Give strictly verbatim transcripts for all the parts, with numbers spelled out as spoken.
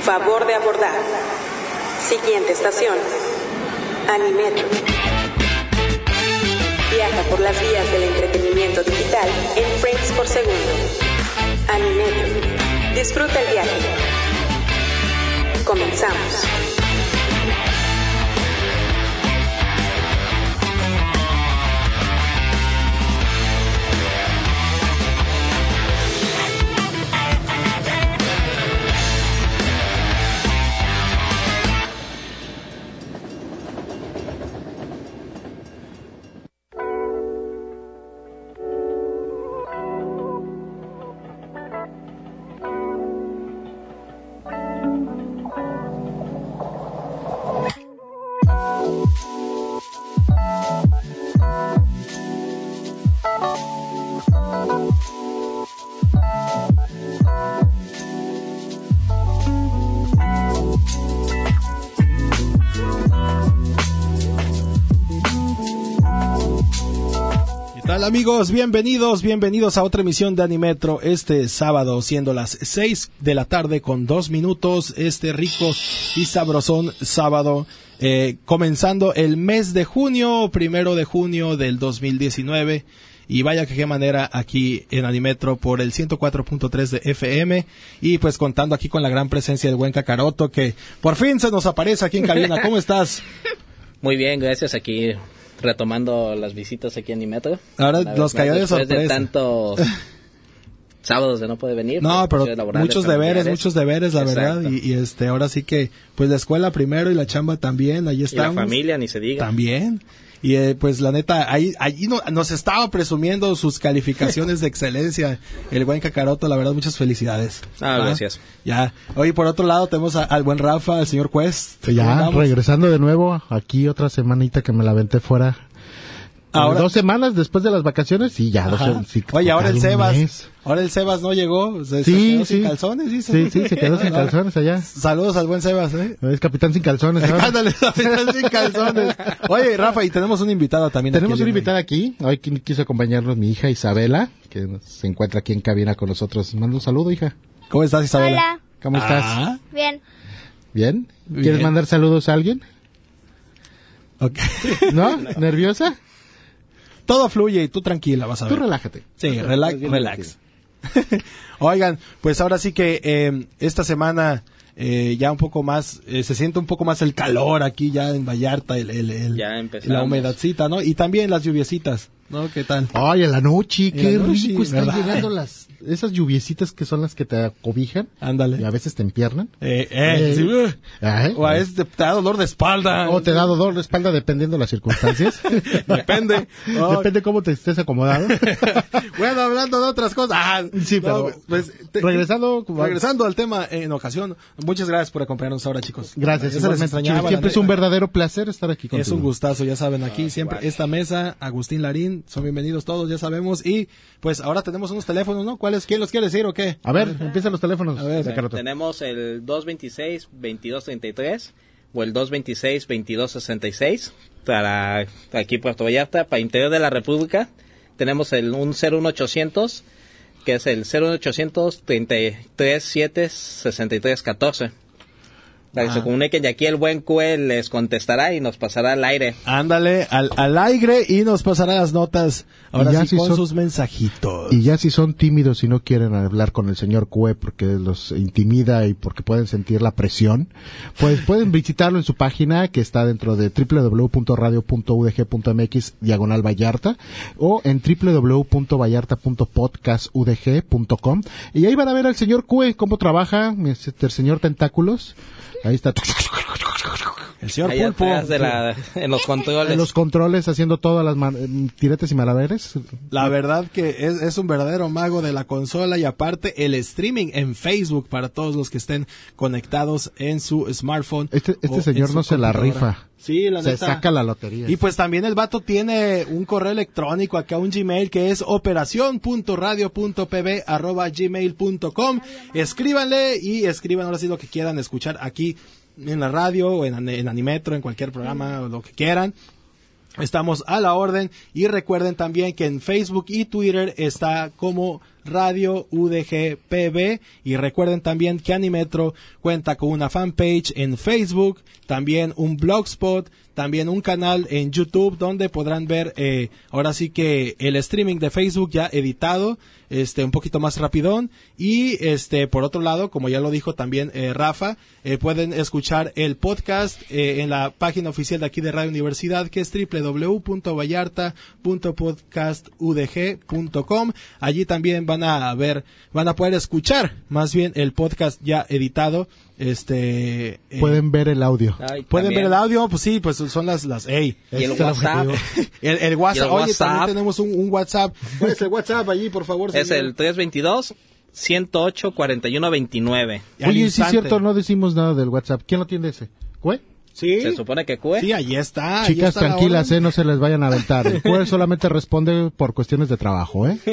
Favor de abordar. Siguiente estación. Animetro. Viaja por las vías del entretenimiento digital en frames por segundo. Animetro. Disfruta el viaje. Comenzamos. Amigos, bienvenidos, bienvenidos a otra emisión de Animetro este sábado, siendo las seis de la tarde con dos minutos, este rico y sabrosón sábado, eh, comenzando el mes de junio, primero de junio del dos mil diecinueve, y vaya que qué manera aquí en Animetro por el ciento cuatro punto tres de F M, y pues contando aquí con la gran presencia del buen Kakaroto, que por fin se nos aparece aquí en cabina. ¿Cómo estás? Muy bien, gracias, aquí retomando las visitas aquí en Animetro. Ahora nos cayó de sorpresa. Después de tantos sábados de no poder venir. No, pero muchos deberes, muchos deberes, la Exacto. verdad. Y, y este, ahora sí que, pues la escuela primero y la chamba también, ahí estamos. Y la familia, ni se diga. También. Y eh, pues la neta, ahí, allí no, nos estaba presumiendo sus calificaciones de excelencia el buen Kakaroto, la verdad, muchas felicidades. Ah, ¿Ah? Gracias. Ya. Oye, por otro lado tenemos a, al buen Rafa, al señor Quest. Ya, regresando de nuevo, aquí otra semanita que me la aventé fuera. Ahora, dos semanas después de las vacaciones y ya. Dos, sí, Oye, ahora el Sebas, mes. ahora el Sebas no llegó, se, sí, se quedó sí. sin calzones, dice. Sí, sí, se quedó sin calzones allá. Saludos al buen Sebas, ¿eh? Es capitán sin calzones. Ándale, capitán sin calzones. Oye, Rafa, y tenemos un invitado también. Tenemos un invitado aquí, hoy quiso acompañarnos mi hija Isabela, que se encuentra aquí en cabina con nosotros. Manda un saludo, hija. ¿Cómo estás, Isabela? Hola. ¿Cómo estás? Ah. Bien. ¿Bien? ¿Quieres Bien. mandar saludos a alguien? Okay. ¿No? ¿Nerviosa? Todo fluye y tú tranquila, vas a ver. Tú relájate. Sí, relax, relax. Oigan, pues ahora sí que eh, esta semana eh, ya un poco más, eh, se siente un poco más el calor aquí ya en Vallarta, el, el, el, ya la humedadcita, ¿no? Y también las lluviecitas, ¿no? ¿Qué tal? Ay, en la noche, qué la noche, rico están ¿verdad? llegando las esas lluviecitas que son las que te acobijan. Ándale. Y a veces te empiernan. Eh, eh, eh, sí, uh, eh o a veces te, te da dolor de espalda. O te da dolor de espalda dependiendo de las circunstancias. Depende. Oh. Depende cómo te estés acomodado. Bueno, hablando de otras cosas. Ah, sí, pero no, pues, te, regresando, regresando al tema en ocasión. Muchas gracias por acompañarnos ahora, chicos. Gracias. Eso les extrañaba, siempre es un verdadero placer estar aquí contigo. Es un gustazo, ya saben, aquí ah, siempre igual. Esta mesa, Agustín Larín, son bienvenidos todos, ya sabemos. Y pues ahora tenemos unos teléfonos, ¿no? ¿Cuáles? ¿Quién los quiere decir o qué? A ver, a ver. Empiezan los teléfonos. A ver, sí, tenemos el dos veintiséis, veintidós treinta y tres o el dos veintiséis, veintidós sesenta y seis para aquí Puerto Vallarta. Para interior de la República tenemos el un cero uno ochocientos, que es el cero uno ochocientos, treinta y tres, siete, sesenta y tres, catorce. Para que ah. se comuniquen y aquí el buen Cue les contestará y nos pasará al aire. Ándale, al, al aire y nos pasará las notas, ahora sí si con son, sus mensajitos. Y ya si son tímidos y no quieren hablar con el señor Cue porque los intimida y porque pueden sentir la presión, pues pueden visitarlo en su página que está dentro de doble u doble u doble u punto radio punto u d g punto m x diagonal Vallarta o en doble u doble u doble u punto vallarta punto podcast u d g punto com y ahí van a ver al señor Cue cómo trabaja, el señor Tentáculos. Ahí está. El señor Ahí Pulpo. De la, en los controles. En los controles haciendo todas las man, tiretes y malabares. La verdad que es, es un verdadero mago de la consola y aparte el streaming en Facebook para todos los que estén conectados en su smartphone. Este, este señor no se la rifa. Sí, la se neta. saca la lotería. Y pues también el vato tiene un correo electrónico acá, un Gmail que es operación punto radio punto p b arroba gmail punto com. Escríbanle y escriban ahora sí lo que quieran escuchar aquí en la radio o en, en Animetro, en cualquier programa o lo que quieran. Estamos a la orden y recuerden también que en Facebook y Twitter está como Radio U D G P B. Y recuerden también que Animetro cuenta con una fanpage en Facebook, también un blogspot, también un canal en YouTube donde podrán ver eh, ahora sí que el streaming de Facebook ya editado, este un poquito más rapidón. Y este por otro lado, como ya lo dijo también eh, Rafa, eh, pueden escuchar el podcast eh, en la página oficial de aquí de Radio Universidad, que es doble u doble u doble u punto vallarta punto podcast u d g punto com. Allí también van a ver, van a poder escuchar más bien el podcast ya editado. Este eh, pueden ver el audio. Ay, pueden también. ver el audio, pues sí, pues son las las ey. Y el Ese es el WhatsApp. objetivo. El, el WhatsApp, Y el oye, WhatsApp. también tenemos un, un WhatsApp. ¿Cuál es el WhatsApp allí, por favor? Es señor? el tres veintidós, ciento ocho, cuarenta y uno veintinueve. Al Oye, sí es instante. cierto, no decimos nada del WhatsApp. ¿Quién lo tiene ese? ¿Cue? Se Sí, supone que Q E. sí, ahí está. ahí Chicas, está la tranquilas, orden. eh, no se les vayan a aventar. El Cue solamente responde por cuestiones de trabajo, ¿eh?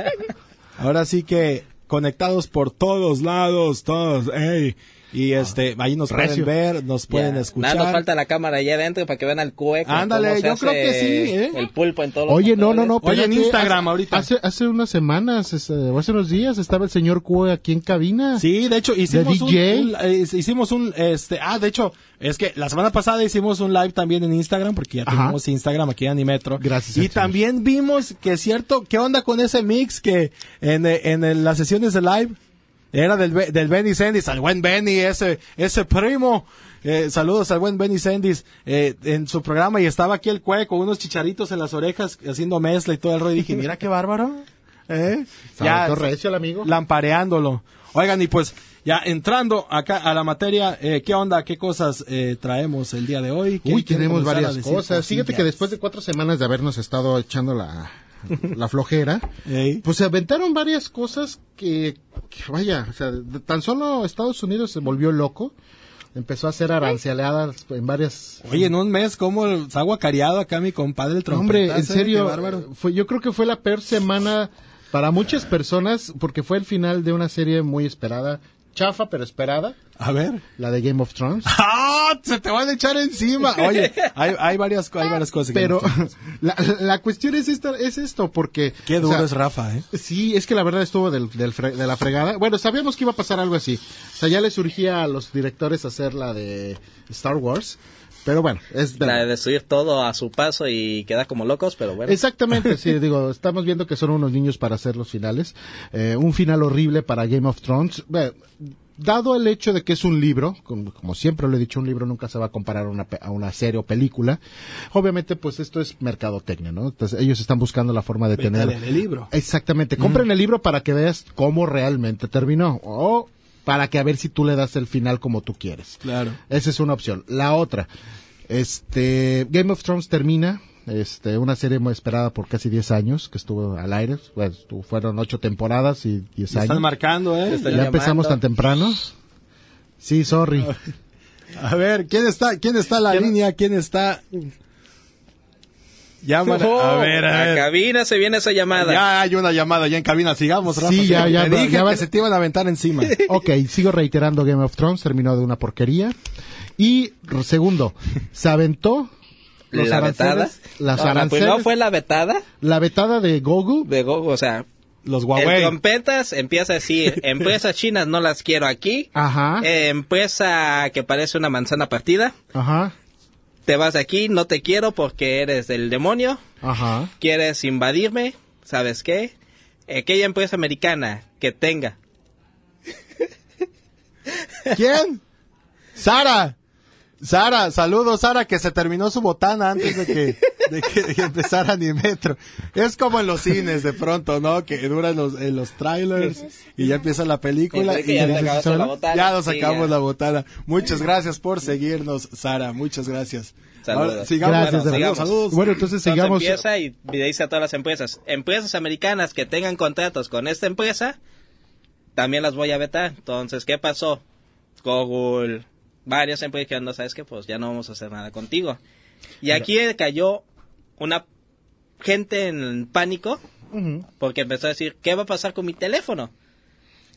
Ahora sí que conectados por todos lados, todos, ey. Y este, ahí nos Recio. pueden ver, nos pueden Ya. escuchar. Nada, nos falta la cámara allá adentro para que vean al Q E. cómo Ándale, se yo hace creo que sí, ¿eh? El pulpo en todos los Oye, no, no, no. Oye, en espérate, Instagram hace- ahorita. Hace, hace unas semanas, este, o hace unos días, estaba el señor Cue aquí en cabina. Sí, de hecho hicimos ¿De un, D J? un- eh, hicimos un este, ah, de hecho, es que la semana pasada hicimos un live también en Instagram porque ya Ajá. tenemos Instagram aquí en Animetro. Gracias, Y señor. también vimos que es cierto, ¿qué onda con ese mix que en eh, en el- las sesiones de live era del Be- del Benny Sendis, al buen Benny, ese ese primo. Eh, saludos al buen Benny Sendis eh, en su programa, y estaba aquí el Cue con unos chicharitos en las orejas haciendo mezcla y todo el rollo, y dije, mira qué bárbaro. ¿Eh? Ya, recio el amigo. Lampareándolo. Oigan, y pues ya entrando acá a la materia, eh, ¿qué onda? ¿Qué cosas eh, traemos el día de hoy? ¿Quién Uy, quiere tenemos comenzar a varias decir cosas. Fíjate cosillas? que después de cuatro semanas de habernos estado echando la, la flojera, Ey. pues se aventaron varias cosas que, que vaya, o sea, de- tan solo Estados Unidos se volvió loco, empezó a hacer aranceladas en varias... Oye, en un mes, ¿cómo se ha guacareado acá mi compadre el trompetazo? Hombre, en eh? serio, Qué bárbaro. fue, yo creo que fue la peor semana para muchas personas, porque fue el final de una serie muy esperada, chafa pero esperada, A ver. la de Game of Thrones. ¡Ah! Se te van a echar encima. Oye, hay, hay varias, hay varias cosas. que Pero no- la, la cuestión es esta, es esto, porque... Qué o duro sea, es Rafa, ¿eh? Sí, es que la verdad estuvo del, del fre- de la fregada. Bueno, sabíamos que iba a pasar algo así. O sea, ya le surgía a los directores hacer la de Star Wars. Pero bueno, es La de destruir todo a su paso y quedar como locos, pero bueno. Exactamente, sí, digo, estamos viendo que son unos niños para hacer los finales. Eh, un final horrible para Game of Thrones. Bueno, dado el hecho de que es un libro, como, como siempre lo he dicho, un libro nunca se va a comparar a una, pe- a una serie o película. Obviamente, pues esto es mercadotecnia, ¿no? Entonces, ellos están buscando la forma de tener... Vete a leer el libro. Exactamente, compren el libro para que veas cómo realmente terminó. O para que a ver si tú le das el final como tú quieres. Claro. Esa es una opción. La otra, este, Game of Thrones termina, este, una serie muy esperada por casi diez años, que estuvo al aire, bueno, estuvo- fueron ocho temporadas y diez Me años. están marcando, ¿eh? Están Ya llamando. empezamos tan temprano. Sí, sorry. A ver, ¿quién está, quién está en la línea? ¿Quién está? Llaman. Oh, A ver, a a ver. cabina se viene esa llamada. Ya hay una llamada ya en cabina. Sigamos, Rafa. Sí, ya, ya, Te dije ya va- que se te iban a aventar encima. Ok, sigo reiterando, Game of Thrones terminó de una porquería. Y, segundo, se aventó los la vetada. aranceles, las No, la aranceles, primera fue la vetada la vetada de Google. de Google, o sea, Los el Huawei. trompetas empieza a decir, empresas chinas no las quiero aquí, Ajá, eh, empresa que parece una manzana partida, ajá, te vas de aquí, no te quiero porque eres del demonio, ajá. quieres invadirme, ¿sabes qué? Aquella empresa americana que tenga, ¿Quién? Sara. Sara, saludos Sara, que se terminó su botana antes de que, de que empezara Animetro. Es como en los cines de pronto, ¿no? Que duran los, en los trailers y ya empieza la película Enrique, y ya ya, te acabaste la botana. ya nos Sí, sacamos ya. la botana. Muchas gracias por seguirnos, Sara. Muchas gracias. Saludos. Ahora, sigamos. Gracias, Bueno, sigamos. saludos. Bueno, entonces Entonces sigamos. empieza y le dice a todas las empresas, empresas americanas que tengan contratos con esta empresa, también las voy a vetar. Entonces, ¿qué pasó? Google, varias empresas que no sabes qué, pues ya no vamos a hacer nada contigo. Y aquí cayó una gente en pánico Ujú. porque empezó a decir, ¿qué va a pasar con mi teléfono?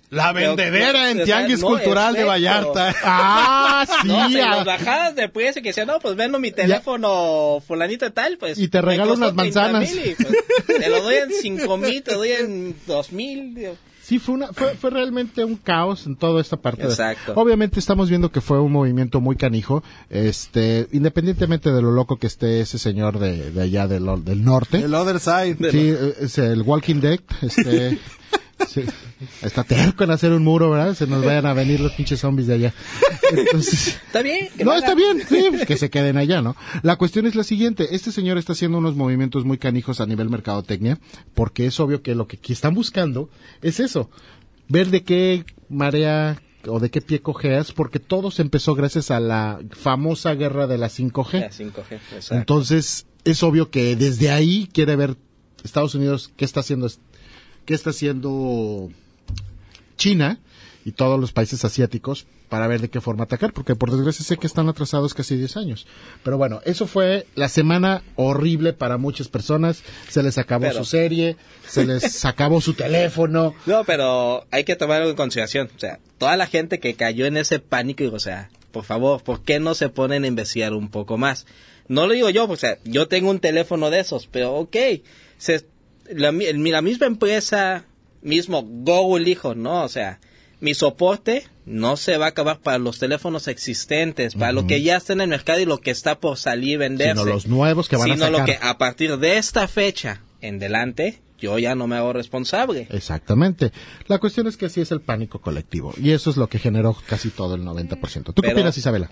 La vendedera Pero, en o sea, Tianguis no, Cultural de efecto. Vallarta. Ah, sí. No, si ah. las bajadas de precio que decían, no, pues vendo mi teléfono fulanito de tal, pues... Y te me regalo costó unas manzanas. treinta mil y, pues, te lo doy en cinco mil, te doy en dos mil. Sí, fue, una, fue, fue realmente un caos en toda esta parte. Exacto. Obviamente estamos viendo que fue un movimiento muy canijo, este, independientemente de lo loco que esté ese señor de, de allá del, del norte. El other side. Sí, es el Walking Dead, este... Sí, está terco en hacer un muro, ¿verdad? Se nos vayan a venir los pinches zombies de allá. Entonces, Está bien. que no, lo está hagan. bien, sí, pues que se queden allá, ¿no? La cuestión es la siguiente, este señor está haciendo unos movimientos muy canijos a nivel mercadotecnia, porque es obvio que lo que aquí están buscando es eso, ver de qué marea o de qué pie cojeas, porque todo se empezó gracias a la famosa guerra de la cinco G. La cinco G, exacto. Entonces, es obvio que desde ahí quiere ver Estados Unidos qué está haciendo qué está haciendo China y todos los países asiáticos para ver de qué forma atacar, porque por desgracia sé que están atrasados casi diez años. Pero bueno, eso fue la semana horrible para muchas personas, se les acabó Pero- su serie, se les acabó su teléfono. No, pero hay que tomarlo en consideración. O sea, toda la gente que cayó en ese pánico, digo, o sea, por favor, ¿por qué no se ponen a investigar un poco más? No lo digo yo, o sea, yo tengo un teléfono de esos, pero ok, se, la, mi- la misma empresa, mismo Google dijo, no, o sea, mi soporte no se va a acabar para los teléfonos existentes, para lo que ya está en el mercado y lo que está por salir y venderse. Sino los nuevos que van a Sino lo sacar. que a partir de esta fecha en delante, yo ya no me hago responsable. Exactamente. La cuestión es que así es el pánico colectivo, y eso es lo que generó casi todo el noventa por ciento. ¿Tú qué Pero- opinas, Isabela?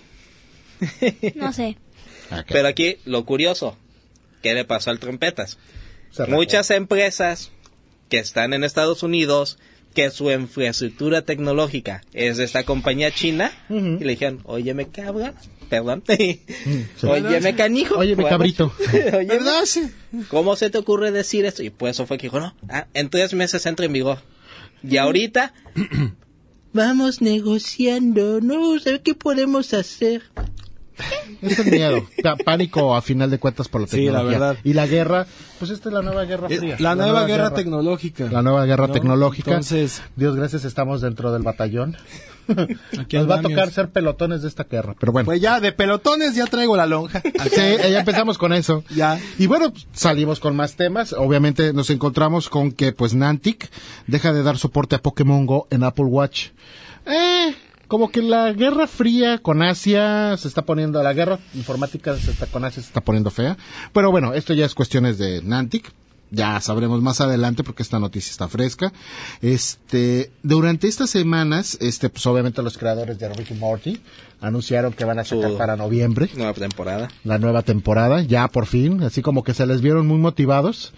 No sé. Ok. Pero aquí, lo curioso, ¿qué le pasó al Trompetas? Se rajó. Muchas empresas que están en Estados Unidos, que su infraestructura tecnológica es de esta compañía china, y le dijeron, óyeme cabrón, perdón, óyeme canijo, Óyeme, bueno, cabrito. óyeme, ¿Verdad? Sí. ¿cómo se te ocurre decir esto? Y pues eso fue que dijo, no, ah, en tres meses entra en vigor. Y ahorita, vamos negociando, no sé qué podemos hacer. Es el miedo, Pa- pánico a final de cuentas por la Sí, la tecnología. verdad. Y la guerra, pues esta es la nueva guerra Eh, fría. La, nueva, guerra, tecnológica. La nueva guerra ¿no? tecnológica. Entonces, Dios gracias, estamos dentro del batallón. aquí Nos va a andamos. tocar ser pelotones de esta guerra, pero bueno. Pues ya, de pelotones ya traigo la lonja. Sí, ya empezamos con eso. Ya. Y bueno, pues, salimos con más temas. Obviamente nos encontramos con que pues Niantic deja de dar soporte a Pokémon Go en Apple Watch. Eh, como que la guerra fría con Asia se está poniendo, la guerra informática se está, con Asia se está poniendo fea. Pero bueno, esto ya es cuestiones de Niantic. Ya sabremos más adelante porque esta noticia está fresca. Este, durante estas semanas, este, pues obviamente los creadores de Rick y Morty anunciaron que van a sacar Su- para noviembre Nueva temporada. la nueva temporada, ya por fin, así como que se les vieron muy motivados.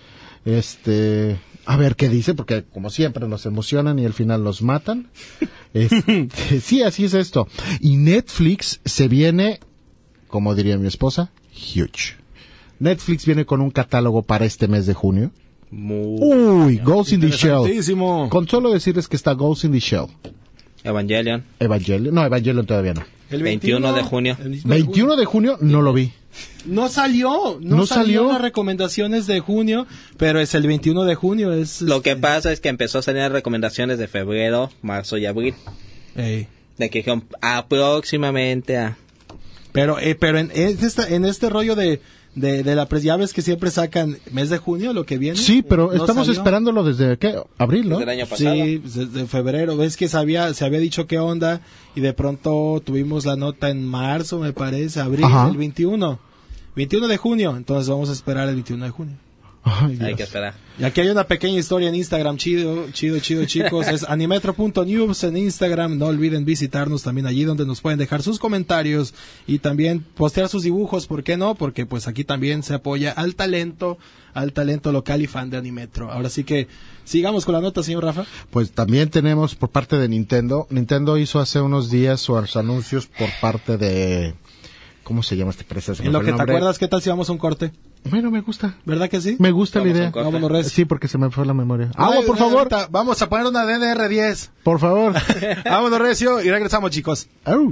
Este, a ver qué dice, porque como siempre nos emocionan y al final los matan. Este, sí, así es esto. Y Netflix se viene, como diría mi esposa, huge. Netflix viene con un catálogo para este mes de junio. Muy Uy, Ghost in the Shell. Interesantísimo. Con solo decirles que está Ghost in the Shell. Evangelion. Evangelion, no, Evangelion todavía no. El veintiuno de junio. el mismo veintiuno de junio no lo vi. No salió, no, ¿No salió, salió? las recomendaciones de junio, pero es el veintiuno de junio. Es, Lo que este, pasa es que empezó a salir recomendaciones de febrero, marzo y abril. ey. De que dijeron aproximadamente a... Pero, eh, pero en, en esta, en este rollo de, de, de la pres, ya ves que siempre sacan mes de junio, lo que viene. Sí, pero No estamos salió. esperándolo desde, ¿qué? Abril, ¿no? Desde el año pasado. Sí, pues, desde febrero. Ves que se había, se había dicho qué onda y de pronto tuvimos la nota en marzo, me parece, abril, Ajá. el veintiuno. veintiuno de junio, entonces vamos a esperar el veintiuno de junio. Ay, Hay Dios. que esperar. Y aquí hay una pequeña historia en Instagram, chido, chido, chido, chicos. Es animetro punto news en Instagram. No olviden visitarnos también allí donde nos pueden dejar sus comentarios y también postear sus dibujos. ¿Por qué no? Porque pues aquí también se apoya al talento, al talento local y fan de Animetro. Ahora sí que sigamos con la nota, señor Rafa. Pues también tenemos por parte de Nintendo. Nintendo hizo hace unos días sus anuncios por parte de... ¿Cómo se llama esta empresa? Se me En lo fue que el te nombre. acuerdas, ¿qué tal si vamos a un corte? Bueno, me gusta. ¿Verdad que sí? Me gusta Vamos la a idea. un corte. Vámonos, Res. Sí, porque se me fue la memoria. Agua, Ay, por ay, favor. ahorita Vamos a poner una D D R diez. Por favor. Vámonos, Recio, y regresamos, chicos. Au.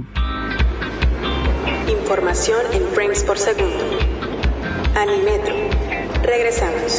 Información en frames por segundo. Animetro. Regresamos.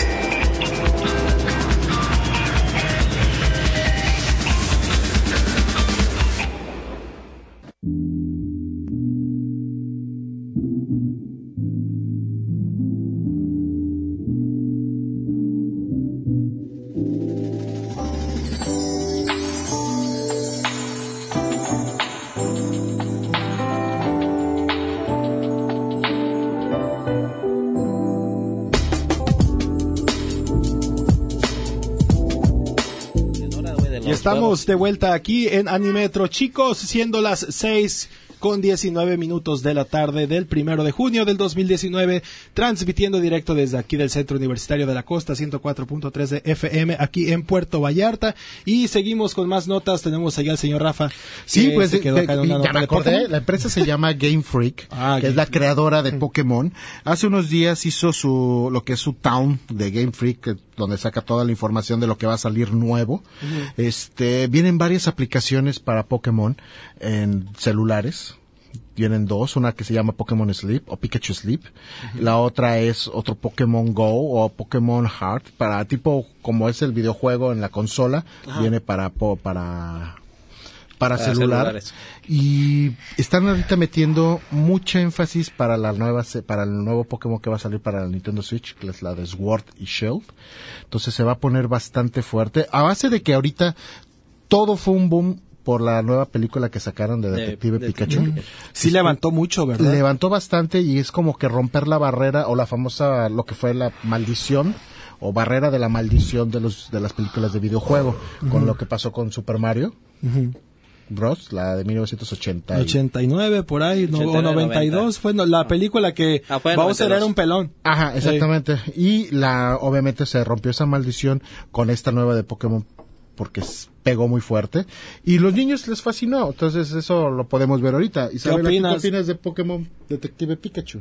Y estamos juegos. de vuelta aquí en Animetro, chicos, siendo las seis con diecinueve minutos de la tarde del primero de junio del dos mil diecinueve, transmitiendo directo desde aquí del Centro Universitario de la Costa, ciento cuatro punto tres de F M, aquí en Puerto Vallarta, y seguimos con más notas. Tenemos allá al señor Rafa. Sí, pues se quedó acá en una ya me acordé, la empresa se llama Game Freak, ah, que Game es la creadora de Pokémon. Hace unos días hizo su, lo que es su town de Game Freak, donde saca toda la información de lo que va a salir nuevo. Uh-huh. Este, vienen varias aplicaciones para Pokémon en celulares. Vienen dos, una que se llama Pokémon Sleep o Pikachu Sleep. Uh-huh. La otra es otro Pokémon Go o Pokémon Heart, para tipo como es el videojuego en la consola, uh-huh. viene para para para, para celular. Celulares. Y están ahorita metiendo mucha énfasis para la nueva para el nuevo Pokémon que va a salir para la Nintendo Switch, que es la de Sword y Shield. Entonces se va a poner bastante fuerte, a base de que ahorita todo fue un boom por la nueva película que sacaron de Detective de, de, Pikachu. De, sí, levantó mucho, ¿verdad? Levantó bastante, y es como que romper la barrera o la famosa, lo que fue la maldición o barrera de la maldición de los de las películas de videojuego, uh-huh. con lo que pasó con Super Mario. Uh-huh. Bros, la de mil novecientos ochenta. ochenta y nueve por ahí, no, o noventa y dos, fue no, la película que ah, Bowser era un pelón. Ajá, exactamente. Sí. Y la obviamente se rompió esa maldición con esta nueva de Pokémon, porque pegó muy fuerte y los niños les fascinó. Entonces eso lo podemos ver ahorita. Isabela, ¿qué opinas? ¿Qué opinas de Pokémon Detective Pikachu?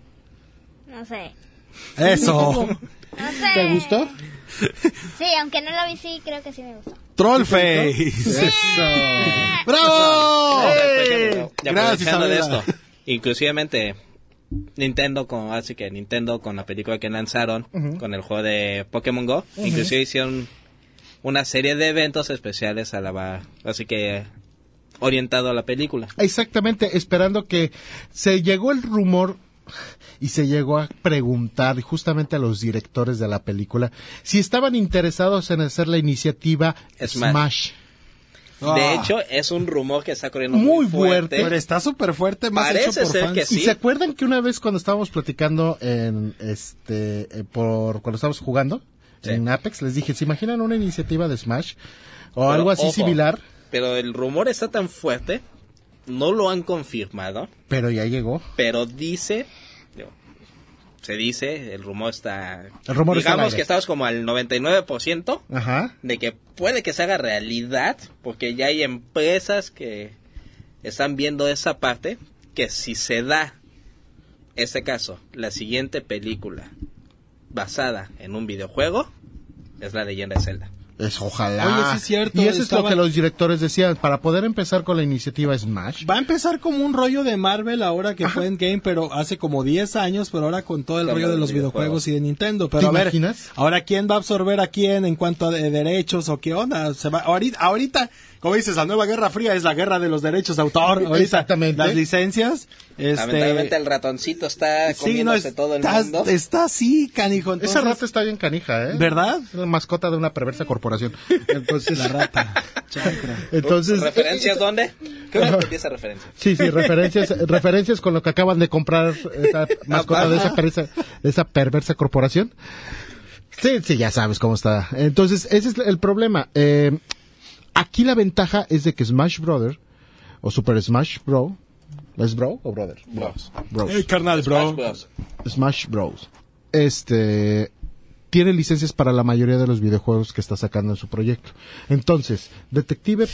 No sé. Eso. No sé. ¿Te gustó? Sí, aunque no lo vi, sí, creo que sí me gustó. Trollface. ¿Sí? Eso. ¡Bravo! ¡Hey! Gracias de esto. Inclusivemente Nintendo con así que Nintendo con la película que lanzaron, uh-huh. con el juego de Pokémon Go, uh-huh. inclusive hicieron una serie de eventos especiales a la así que orientado a la película. Exactamente, esperando que se llegó el rumor y se llegó a preguntar justamente a los directores de la película si estaban interesados en hacer la iniciativa Smash. Smash. De oh. hecho, es un rumor que está corriendo muy, muy fuerte. fuerte. Pero está súper fuerte, más Parece hecho por ser fans. que sí. ¿Y se acuerdan que una vez cuando estábamos platicando en este eh, por cuando estábamos jugando sí. en Apex, les dije, ¿se imaginan una iniciativa de Smash o pero, algo así ojo, similar? Pero el rumor está tan fuerte, no lo han confirmado. Pero ya llegó. Pero dice, se dice, el rumor está, el rumor digamos está que estamos como al noventa y nueve por ciento Ajá. de que puede que se haga realidad, porque ya hay empresas que están viendo esa parte, que si se da este caso, la siguiente película basada en un videojuego es la Leyenda de Zelda. Es, ojalá. Oye, sí es cierto. Y eso estaba... es lo que los directores decían, para poder empezar con la iniciativa Smash. Va a empezar como un rollo de Marvel ahora que Ajá. fue en Game, pero hace como diez años, pero ahora con todo el con rollo de los videojuegos. videojuegos y de Nintendo. Pero ¿Te a ver, imaginas? ahora quién va a absorber a quién en cuanto a de derechos o qué onda. Se va, ahorita, ahorita, como dices, la nueva Guerra Fría es la guerra de los derechos de autor. Ahorita, exactamente. Las licencias. Este... Lamentablemente el ratoncito está comiéndose sí, no, todo el está, mundo. Está así, canijo. Entonces... Esa rata está bien canija, ¿eh? ¿Verdad? Es la mascota de una perversa corporación. Entonces, la rata. Chacra. Entonces, ¿referencias eh, dónde? ¿Qué hora uh, esa referencia? Sí, sí, referencias, referencias con lo que acaban de comprar esa mascota de esa perversa, de esa perversa corporación. Sí, sí, ya sabes cómo está. Entonces, ese es el problema. Eh, aquí la ventaja es de que Smash Brother o Super Smash Bros. ¿Es bro o brother? Bros. Bros. Hey, carnal, bro. Smash Bros. Smash Bros. Este tiene licencias para la mayoría de los videojuegos que está sacando en su proyecto. Entonces, Detective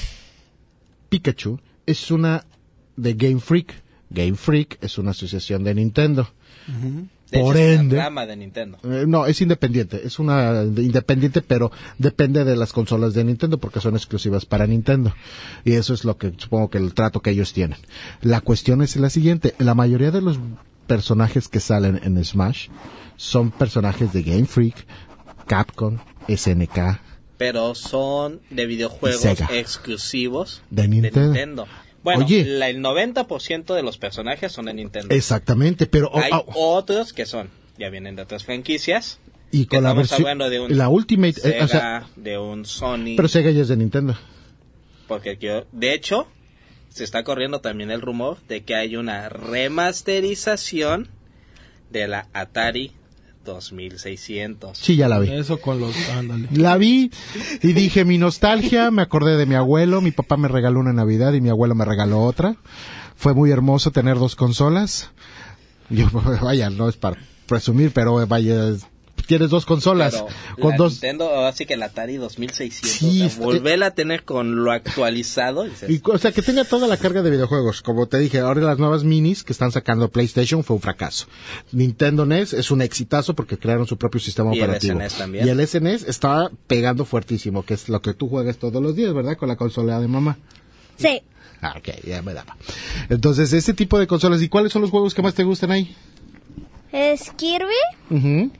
Pikachu es una de Game Freak. Game Freak es una asociación de Nintendo. Uh-huh. Por de hecho, ende, es una rama de Nintendo. Eh, no, es independiente, es una de, independiente, pero depende de las consolas de Nintendo porque son exclusivas para Nintendo. Y eso es lo que supongo que el trato que ellos tienen. La cuestión es la siguiente, la mayoría de los personajes que salen en Smash son personajes de Game Freak, Capcom, S N K. Pero son de videojuegos exclusivos de Nintendo. De Nintendo. Bueno, Oye, la, el noventa por ciento de los personajes son de Nintendo. Exactamente, pero... Hay oh, otros que son, ya vienen de otras franquicias. Y con la versión... De un la Ultimate... Sega, eh, o sea, de un Sony... Pero Sega ya es de Nintendo. Porque yo, de hecho, se está corriendo también el rumor de que hay una remasterización de la Atari dos mil seiscientos. Sí, ya la vi. Eso con los... Ándale. La vi y dije, mi nostalgia, me acordé de mi abuelo, mi papá me regaló una Navidad y mi abuelo me regaló otra. Fue muy hermoso tener dos consolas. Yo, vaya, no es para presumir, pero vaya, tienes dos consolas. Pero con la dos... Nintendo, así que la Atari dos mil seiscientos, Sí, o sea, volverla a tener con lo actualizado. Dices, Y, o sea, que tenga toda la carga de videojuegos. Como te dije, ahora las nuevas minis que están sacando PlayStation fue un fracaso. Nintendo N E S es un exitazo porque crearon su propio sistema Y el operativo. S N E S también. Y el S N E S está pegando fuertísimo, que es lo que tú juegas todos los días, ¿verdad? Con la consola de mamá. Sí. Ah, ok, ya me daba. Entonces, ese tipo de consolas. ¿Y cuáles son los juegos que más te gustan ahí? Es Kirby Ujú.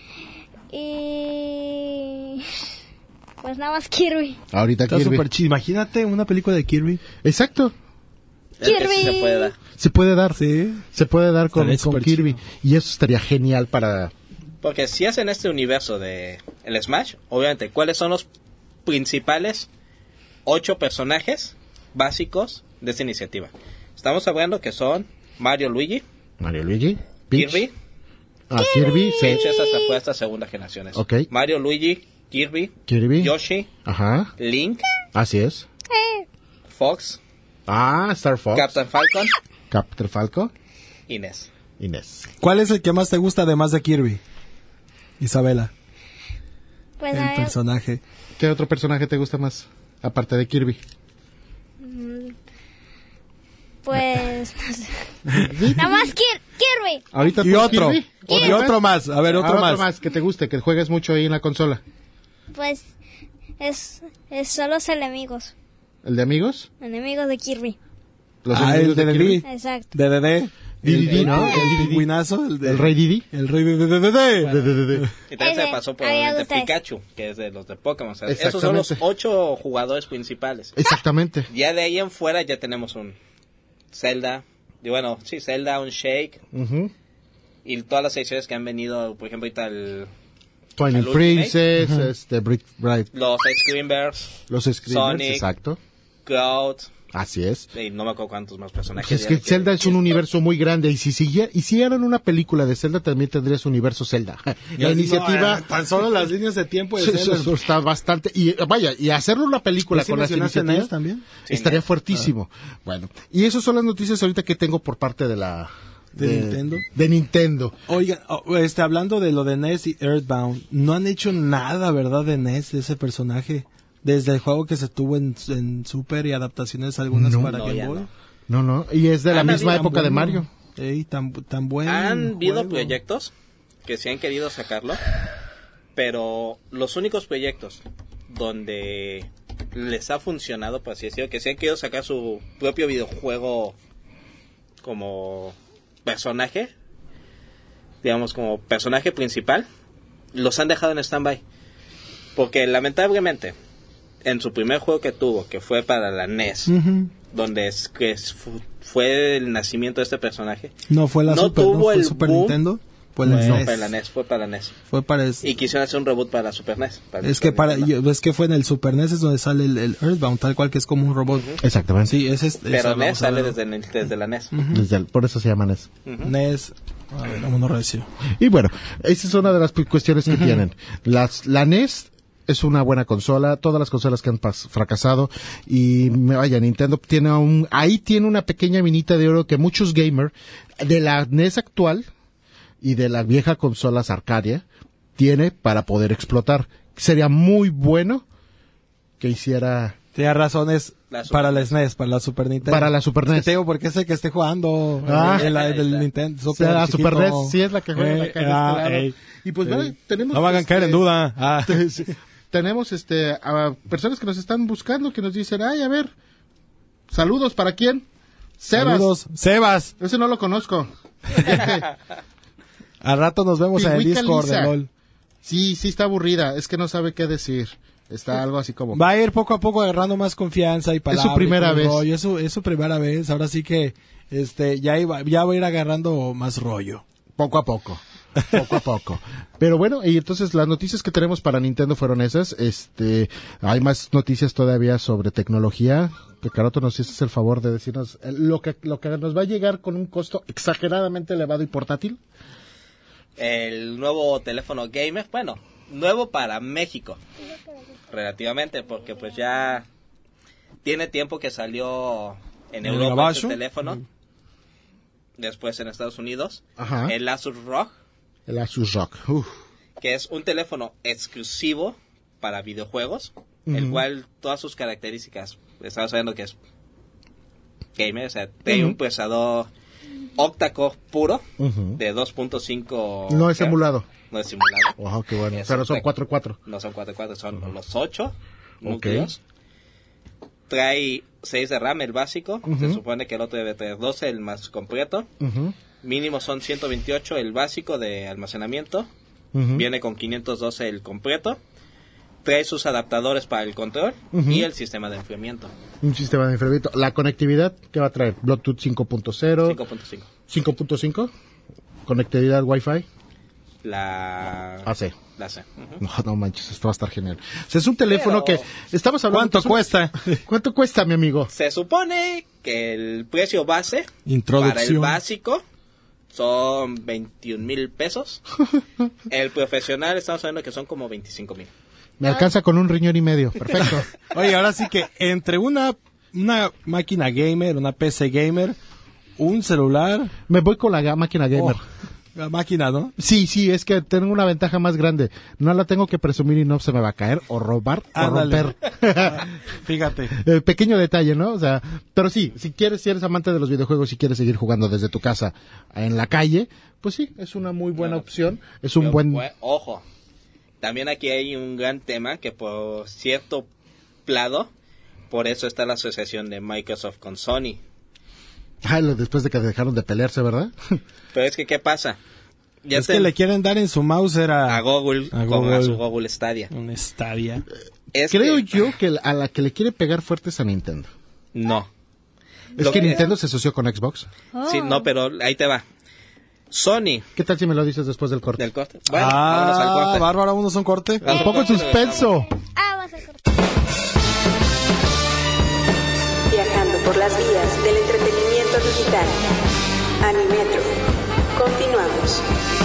y... Pues nada más Kirby. Ahorita Está Kirby. súper chido. Imagínate una película de Kirby. Exacto. es que sí Kirby. se puede dar. Se puede dar. Sí. Se puede dar con, Estaría con súper Kirby. chido. Y eso estaría genial para... Porque si hacen este universo de el Smash, obviamente, ¿cuáles son los principales ocho personajes básicos de esta iniciativa? Estamos hablando que son Mario, Luigi, Mario Luigi. Peach. Kirby. Ah, Kirby. Sí. Peach es hasta fue hasta segunda generación. eso. Ok. Mario, Luigi, Kirby, Kirby. Yoshi, Ajá. Link, Así es. Fox, Ah, Star Fox. Captain Falcon, Captain Falco. y Ness. Inés. ¿Cuál es el que más te gusta además de Kirby? Isabela, Pues el a ver, personaje. ¿Qué otro personaje te gusta más? Aparte de Kirby. pues... nada más Kir- Kirby. Ahorita Y tú, otro. Kirby. Y otro más. A ver, otro Ah, más. que te guste, que juegues mucho ahí en la consola. Pues es, es son los enemigos. ¿El de amigos? Enemigos de Kirby. ¿Los Ah, el enemigos de Kirby? Didi. Exacto. De Dede. Didi, El- ¿no? El El Didi. pingüinazo. El, de- ¿El Rey Didi? El rey de Dede. Y también se Ese, pasó por a mí me el de gusta ese. Pikachu, que es de los de Pokémon. O sea, esos son los Exactamente. ocho jugadores principales. Exactamente. Ya de ahí en fuera ya tenemos un Zelda, y bueno, sí, Zelda, un Shake, Ujú. y todas las secciones que han venido, por ejemplo, ahorita el, Twilight El Ultimate. Princess, este, Brick, Bright, los Ice Cream Bears, los Screamers, Sonic. exacto. Cloud, Así es. y no me acuerdo cuántos más personajes. Pues es ya que de Zelda es un universo muy grande y si siguiera, hicieran una película de Zelda también tendrías universo Zelda. La iniciativa No, eh, tan solo las líneas de tiempo de eso, Zelda. eso está bastante y vaya, y hacerlo una película ¿Ya sí con las mencionaste iniciativas N E S también? Sí, estaría N E S. fuertísimo. Bueno, y esas son las noticias ahorita que tengo por parte de la ¿De Nintendo? De Nintendo. Oiga, oh, este, hablando de lo de N E S y Earthbound, no han hecho nada, ¿verdad? De N E S, de ese personaje. Desde el juego que se tuvo en, en Super y adaptaciones algunas No. para No, Game ya Boy. No, no. no, y es de la Ah, misma tan época de bueno. Mario. Ey, tan, tan buen Han habido juego. proyectos que se han querido sacarlo, pero los únicos proyectos donde les ha funcionado, por así decirlo, que se han querido sacar su propio videojuego como personaje, digamos como personaje principal, los han dejado en stand-by. Porque lamentablemente, en su primer juego que tuvo, que fue para la N E S, Ujú. donde es, que es- fu- fue el nacimiento de este personaje, No fue la No Super, ¿no? tuvo Fue el Super boom. Nintendo. Fue la fue N E S. para la N E S, fue para la N E S. Fue para ese- Y quisieron hacer un reboot para la Super N E S. para el Es que Super para, Nintendo. yo- es que fue en el Super N E S es donde sale el, el Earthbound, tal cual que es como un robot. Exactamente. Sí, ese es. Pero esa N E vamos S a sale ver. desde, el- desde la N E S. Desde el- por eso se llaman eso. N E S. A ver, vámonos recio. Y bueno, esa es una de las pu- cuestiones que tienen. Las, la N E S es una buena consola, todas las consolas que han pas- fracasado y me vaya, Nintendo tiene un, ahí tiene una pequeña minita de oro que muchos gamers de la N E S actual y de la vieja consolas Arcadia tiene para poder explotar. Sería muy bueno que hiciera Tienes razones La Super para la N E S. S N E S, para la Super Nintendo. para la Super N E Es que S. te digo, porque es el que esté jugando Ah. en la Ahí del está. Nintendo. O sea, la chiquito. Super N E S sí es la que juega Eh, acá de este ah, lado. ey. Y pues Sí. bueno, tenemos No me hagan caer en este, duda. Ah. Sí. Tenemos este a personas que nos están buscando que nos dicen, ay, a ver, saludos, ¿para quién? Sebas. Saludos. Sebas. Ese no lo conozco. Al rato nos vemos en el Pingüica Discord de Lisa. LOL. Sí, sí está aburrida, es que no sabe qué decir. Está algo así como... Va a ir poco a poco agarrando más confianza y palabra. su primera y todo el vez. rollo. Es su, es su primera vez. Ahora sí que este ya iba, ya va a ir agarrando más rollo. Poco a poco. Poco a poco. Pero bueno, y entonces las noticias que tenemos para Nintendo fueron esas. Este, hay más noticias todavía sobre tecnología. Que Caroto nos hiciste el favor de decirnos eh, lo que, lo que nos va a llegar con un costo exageradamente elevado y portátil. el nuevo teléfono gamer, bueno, nuevo para México, relativamente, porque pues ya tiene tiempo que salió en ¿El Europa Gabacho? este teléfono, Mm. después en Estados Unidos, Ajá. el Asus ROG, El Asus ROG. Uf. que es un teléfono exclusivo para videojuegos, el Ujú. cual todas sus características, estamos sabiendo que es gamer, o sea, tiene Ujú. un procesador octa-core puro Ujú. de dos punto cinco. No es emulado. No es simulado. Ojo, qué bueno. Es Pero son octa- cuatro cuatro. No son cuatro cuatro, son los ocho núcleos. Trae seis de RAM, el básico. Ujú. Se supone que el otro debe tener doce, el más completo. Ujú. Mínimo son ciento veintiocho, el básico de almacenamiento. Ujú. Viene con quinientos doce el completo. Trae sus adaptadores para el control Ujú. y el sistema de enfriamiento. Un sistema de enfriamiento. La conectividad, ¿qué va a traer? Bluetooth cinco punto cero. cinco punto cinco. cinco punto cinco. Conectividad Wi-Fi. La... A C. La C. Ujú. No, no manches, esto va a estar genial. O sea, es un teléfono Pero- que estamos hablando. ¿Cuánto que es un- cuesta? ¿Cuánto cuesta, mi amigo? Se supone que el precio base Introducción. para el básico son veintiún mil pesos. El profesional estamos hablando que son como veinticinco mil. Me alcanza con un riñón y medio. Perfecto. Oye, ahora sí que entre una, una máquina gamer, una P C gamer, un celular, Me voy con la ga- máquina gamer. oh, la máquina, ¿no? Sí, sí, es que tengo una ventaja más grande. No la tengo que presumir y no se me va a caer o robar o Ándale. romper. Fíjate. Eh, pequeño detalle, ¿no? O sea, pero sí, si quieres, si eres amante de los videojuegos y quieres seguir jugando desde tu casa en la calle, pues sí, es una muy buena Claro. opción. Es un Pero, buen... bue- Ojo, también aquí hay un gran tema que por cierto lado, por eso está la asociación de Microsoft con Sony. Ah, lo- después de que dejaron de pelearse, ¿verdad? Pero es que, ¿qué pasa? Ya es te- que le quieren dar en su mouse era a Google, a con Google. a su Google Stadia. un Stadia. Es Creo que- yo que a la que le quiere pegar fuerte es a Nintendo. No. Es Lo que que- Nintendo se asoció con Xbox. Sí, no, pero ahí te va. Sony, ¿Qué tal si me lo dices después del corte? del corte. Bueno, vámonos al Ah, corte. bárbaro, uno son corte. Ah, Un poco en suspenso. Ah, vas a cortar. Viajando por las vías del entretenimiento digital. Animetro. Continuamos.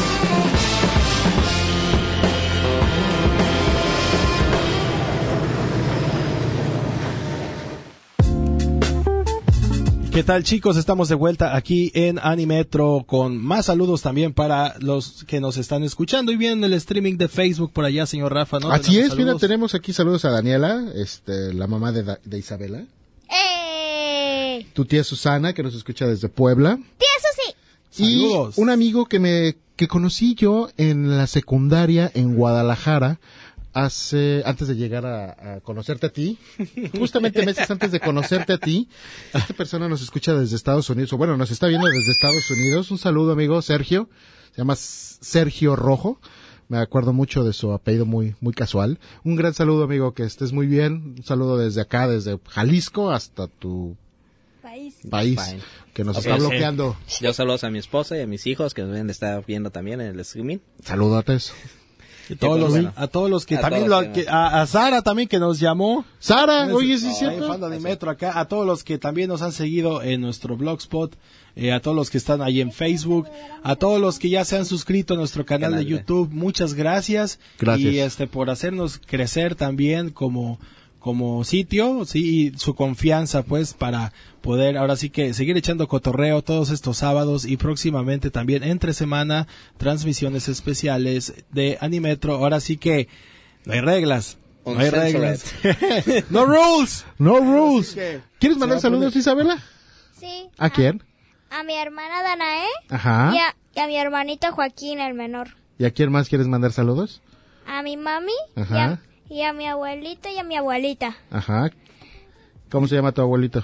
¿Qué tal, chicos? Estamos de vuelta aquí en Animetro con más saludos también para los que nos están escuchando y viendo el streaming de Facebook por allá, señor Rafa, ¿no? Así Tenemos es, mira, saludos. tenemos aquí saludos a Daniela, este, la mamá de, Da- de Isabela. ¡Eh! Tu tía Susana, que nos escucha desde Puebla. Tía, eso sí. Y Saludos. un amigo que me que conocí yo en la secundaria en Guadalajara hace antes de llegar a, a conocerte a ti, justamente meses antes de conocerte a ti. Esta persona nos escucha desde Estados Unidos, o bueno, nos está viendo desde Estados Unidos. Un saludo, amigo Sergio. Se llama S- Sergio Rojo. Me acuerdo mucho de su apellido muy muy casual. Un gran saludo, amigo, que estés muy bien. Un saludo desde acá, desde Jalisco hasta tu País. país, Fine. que nos Ok, está sí. bloqueando. Yo saludos a mi esposa y a mis hijos que nos deben de estar viendo también en el streaming. Salúdates. Y todos pues, los, bueno. a todos los que A también, todos, lo- sí, que- a, a Sara también que nos llamó. Sara, oye, sí, es Ay, cierto. fan de Animetro acá, a todos los que también nos han seguido en nuestro blogspot, eh, a todos los que están ahí en Facebook, a todos los que ya se han suscrito a nuestro canal, Canal de de- YouTube, muchas gracias. Gracias. Y este por hacernos crecer también como como sitio, sí, y su confianza pues para poder ahora sí que seguir echando cotorreo todos estos sábados y próximamente también entre semana transmisiones especiales de Animetro. Ahora sí que no hay reglas. No hay Uncensored. reglas. No rules. No rules. que ¿Quieres se mandar va a saludos, poner- Isabela? Sí. ¿A quién? A mi hermana Danae Ajá. y a, y a mi hermanito Joaquín, el menor. ¿Y a quién más quieres mandar saludos? A mi mami y Ajá. a, y a mi abuelito y a mi abuelita. Ajá. ¿Cómo se llama tu abuelito?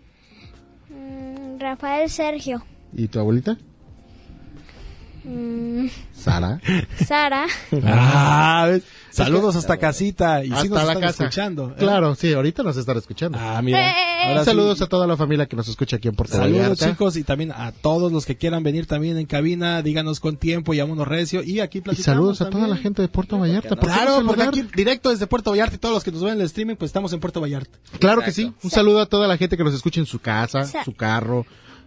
Mm, Rafael Sergio. ¿Y tu abuelita? Mm, Sara. Sara. Ah, ¿ves? Saludos hasta casita. Y sí Hasta nos la están casa. escuchando. ¿eh? Claro, sí, ahorita nos están escuchando. Ah, mira. Eh. Ahora sí. Saludos a toda la familia que nos escucha aquí en Puerto Saludos, Vallarta. chicos, y también a todos los que quieran venir también en cabina, díganos con tiempo, llámonos recio y aquí Y platicamos saludos a toda también. la gente de Puerto Vallarta. no? ¿por qué no Claro, porque saludar? aquí directo desde Puerto Vallarta y todos los que nos ven en el streaming, pues estamos en Puerto Vallarta. Claro que sí. Exacto. Un saludo a toda la gente que nos escucha en su casa, Sa- su carro,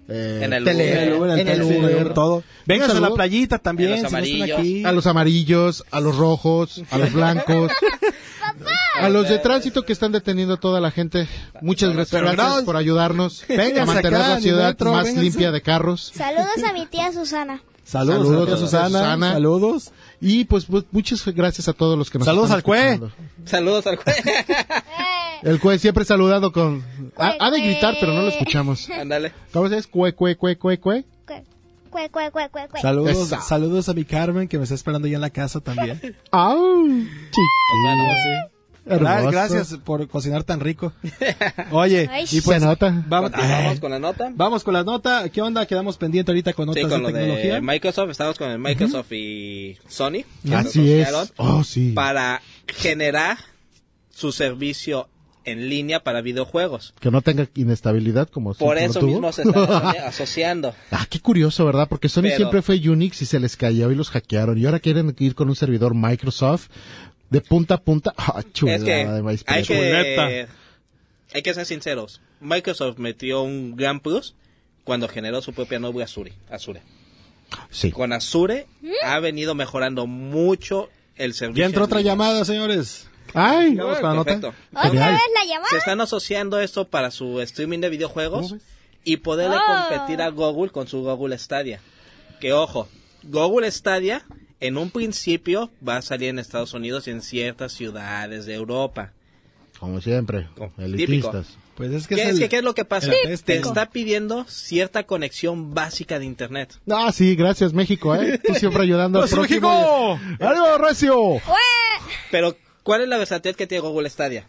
eh, En el tele, Uber. En el Uber, en el taxi, Uber. todo. Vénganse a la saludo playita también, A los si no están amarillos. aquí. a los amarillos, a los rojos, a los blancos, a los de tránsito que están deteniendo a toda la gente. Muchas gracias, Pero gracias no. por ayudarnos a Vénganse mantener acá, la ciudad Metro, más vénganse. limpia de carros. Saludos a mi tía Susana. Saludos, Saludos a a Susana, Susana. saludos. Y pues, pues, muchas gracias a todos los que nos Saludos están al Cue. escuchando. Saludos al juez. El Cue siempre saludando con... Ha, ha de Cue, gritar, cue. pero no lo escuchamos. Ándale. ¿Cómo se dice? Cue, cue, cue, cue, cue. Cue, cue, cue, cue, cue, cue. Saludos, Esa. saludos a mi Carmen que me está esperando ya en la casa también. ¡Au! Bueno, Chiquillo. Gra- Hermoso. Gracias por cocinar tan rico. Oye, Ay, y pues Se nota. vamos, Continuamos ay, con la nota. vamos con la nota. ¿Qué onda? Quedamos pendiente ahorita con Sí, notas con de lo tecnología. de Microsoft. Estamos con el Microsoft y Sony. que se Así es. asociaron Oh, sí. Para generar su servicio en línea para videojuegos. Que no tenga inestabilidad como Por siempre lo eso tuvo. mismo se están aso- asociando. Ah, qué curioso, ¿verdad? Porque Sony Pero- siempre fue Unix y se les cayó y los hackearon. Y ahora quieren ir con un servidor Microsoft de punta a punta. Ah, chulada Es que de maíz hay preto. que, hay que ser sinceros. Microsoft metió un gran plus cuando generó su propia nube Azure. Azure. Sí. Con Azure ha venido mejorando mucho el servicio. Ya entró en otra línea. llamada, señores. Ay, Vamos con la nota. Perfecto. ¿Otra Genial. vez la Se llamada? están asociando esto para su streaming de videojuegos ¿Cómo ves? y poderle Oh. competir a Google con su Google Stadia. Que ojo, Google Stadia en un principio va a salir en Estados Unidos y en ciertas ciudades de Europa. como siempre, Como elitistas. Pues es que ¿Qué es, es, el- que, ¿Qué es lo que pasa? el Te testing. está pidiendo cierta conexión básica de internet. Ah, sí, gracias México, ¿eh? Tú siempre ayudando al ¡Pues, próximo. México! ¡Arriba, Recio! Pero, ¿cuál es la versatilidad que tiene Google Stadia?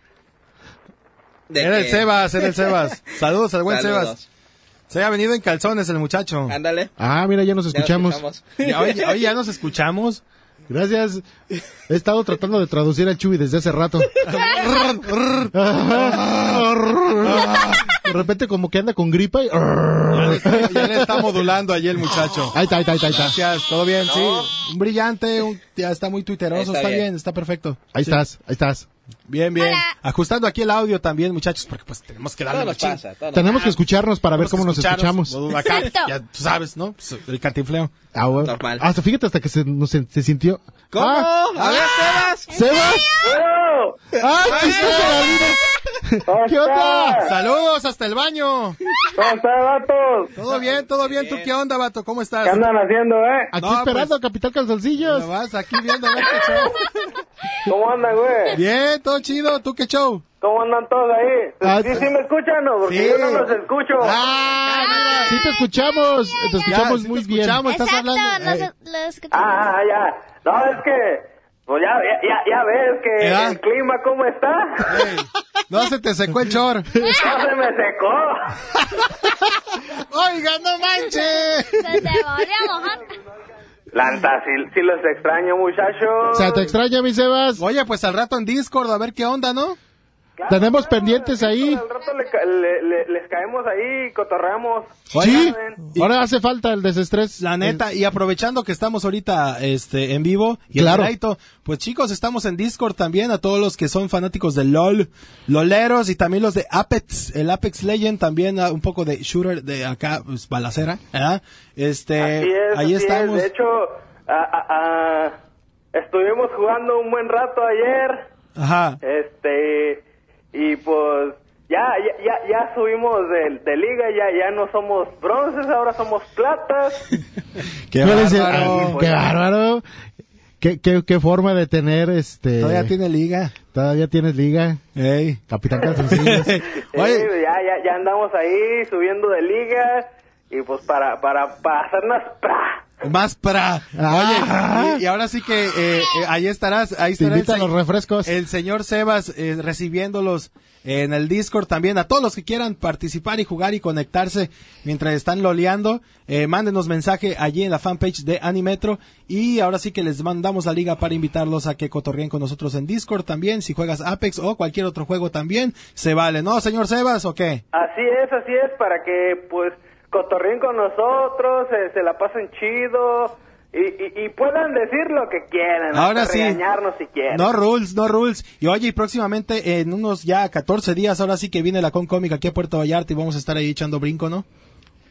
De Era el que- Sebas, era el Sebas. Saludos al buen Saludos. Sebas. Se ha venido en calzones el muchacho. Ándale. Ah, mira, ya nos Ya nos escuchamos. escuchamos. Ya, Oye, oye, ya nos escuchamos. Gracias. He estado tratando de traducir al Chuy desde hace rato. De repente como que anda con gripa y... Ya le, está, ya le está modulando allí el muchacho. Ahí está, ahí está, ahí está. Ahí está, Gracias, todo bien, sí. Un brillante, un- ya está muy tuiteroso, Está está, bien. bien. está perfecto. ahí Sí. estás, ahí estás. Bien, bien. Hola. Ajustando aquí el audio también, muchachos, porque pues tenemos que darle Todo nos machín. pasa. todo nos Tenemos que escucharnos para ver Tenemos cómo que nos escuchamos. escucharnos. Acá, Exacto. ya tú sabes, ¿no? Pues, el cantinfleo. Ah, bueno. Normal. Hasta fíjate hasta que se, nos- se, se sintió... ¿Cómo? Ah, A ver, Sebas. ¿Sebas? ¡Ah, chistoso, Galina! ¿Qué onda? Saludos hasta el baño. ¿Cómo están, vatos? Todo bien, todo bien. ¿Tú qué onda, vato? ¿Cómo estás? ¿Qué andan haciendo, eh? Aquí No, esperando pues- a Capital Calzoncillos. ¿Lo vas aquí viendo a ver qué show? ¿Cómo andan, güey? Bien, todo chido. ¿Tú qué show? ¿Cómo andan todos ahí? Ah, ¿Sí, sí me escuchan o no? Porque sí. yo no los escucho. ¡Ah! mira. Sí te escuchamos, te escuchamos Ya, sí muy te bien. escuchamos, estás Exacto, hablando. nos, eh, lo escuchamos. Ah, ah, ya. No, es que... Pues ya, ya, ya, ya ves que ¿Ya? el clima cómo está. Ey, no se te secó el chor. No se me secó. Oiga, no manches. Se te volvió a mojar. Lanta, sí, sí los extraño, muchachos. O sea, te extraña, mi Sebas. Oye, pues al rato en Discord, a ver qué onda, ¿no? Claro, Tenemos claro, pendientes ahí. Al rato le ca- le- le- les caemos ahí y cotorreamos. Sí, ¿Saben? ahora hace falta el desestrés. La neta, y aprovechando que estamos ahorita este en vivo y Claro. en directo, pues chicos, estamos en Discord también, a todos los que son fanáticos de LOL, loleros y también los de Apex, el Apex Legend, también ah, un poco de shooter de acá, pues balacera, ¿verdad? Este, Así es, ahí así estamos. es. De hecho, ah, ah, ah, estuvimos jugando un buen rato ayer. Ajá. Este, y pues ya, ya, ya, ya subimos de, de liga, ya, ya no somos bronces, ahora somos platas. Qué ¿Cuál es el- bárbaro. ah, qué bárbaro. Qué, qué, qué forma de tener este. Todavía tiene liga. Todavía tienes liga. Ey. Capitán Calzoncillos. Sí, Oye, ya, ya, ya andamos ahí subiendo de liga. Y pues para, para, para hacernos pra. más para. Ah. Oye, y, y ahora sí que eh, eh, ahí estarás, ahí Te estará el, invitan se- los refrescos. el señor Sebas eh, recibiéndolos en el Discord también. A todos los que quieran participar y jugar y conectarse mientras están loleando, eh, mándenos mensaje allí en la fanpage de Animetro y ahora sí que les mandamos la liga para invitarlos a que cotorreen con nosotros en Discord también. Si juegas Apex o cualquier otro juego también, se vale, ¿no, señor Sebas, o qué? Así es, así es, para que pues cotorreen con nosotros, eh, se la pasen chido y, y, y puedan decir lo que quieran, Ahora hasta sí. regañarnos si quieren. No rules, no rules. Y oye, y próximamente en unos ya catorce días, ahora sí que viene la Con Cómic aquí a Puerto Vallarta y vamos a estar ahí echando brinco, ¿no?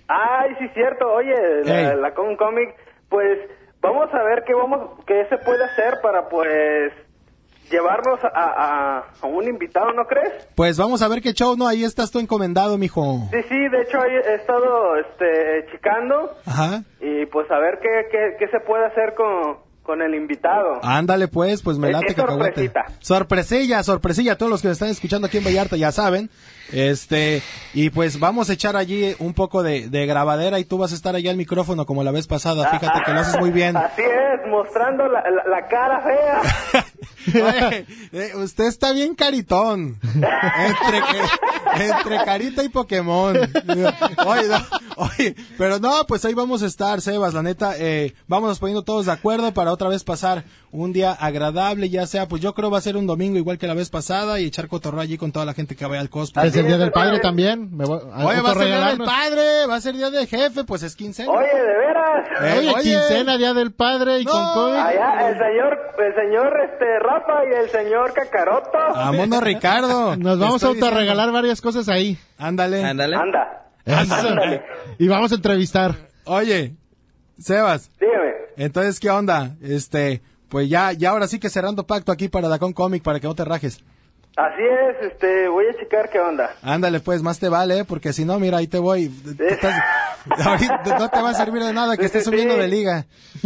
Ay, sí, cierto. Oye, la, la Con Comic, pues vamos a ver qué vamos, qué se puede hacer para, pues, llevarnos a, a, a un invitado, ¿no crees? Pues vamos a ver qué show, ¿no? Ahí estás tú encomendado, mijo. Sí, sí, de hecho he estado este, checando. Ajá. Y pues a ver qué, qué, qué se puede hacer con, con el invitado. Ándale pues, pues me late es cacahuate. sorpresita. Sorpresilla, sorpresilla, todos los que me están escuchando aquí en Vallarta ya saben. Este, y pues vamos a echar allí un poco de, de grabadera y tú vas a estar allá al micrófono como la vez pasada, fíjate que lo haces muy bien. Así es, mostrando la, la, la cara fea. Oye, eh, usted está bien caritón. Entre, eh, entre carita y Pokémon. Oye, no, oye, pero no, pues ahí vamos a estar, Sebas, la neta, eh, vámonos poniendo todos de acuerdo para otra vez pasar un día agradable, ya sea, pues yo creo va a ser un domingo igual que la vez pasada y echar cotorreo allí con toda la gente que vaya al cosplay. ¿Es el Día del Padre también? Me voy a Oye, va a ser Día del regalarnos. Padre, va a ser Día del Jefe, pues es quincena. Oye, de veras. Eh, Oye, oye. quincena, Día del Padre y No. con COVID. Allá el señor, el señor este Rafa y el señor Cacaroto. Vámonos, Ricardo. Nos vamos a Te estoy diciendo. autorregalar varias cosas ahí. Ándale. Ándale. Anda, Eso. Y vamos a entrevistar. Oye, Sebas, dígame. entonces, ¿qué onda? Este, pues ya, ya ahora sí que cerrando pacto aquí para Dacon Comic para que no te rajes. Así es, este, voy a checar qué onda. Ándale, pues, más te vale, ¿eh? Porque si no, mira, ahí te voy. Te estás- ahorita no te va a servir de nada que estés Sí, subiendo sí. de liga.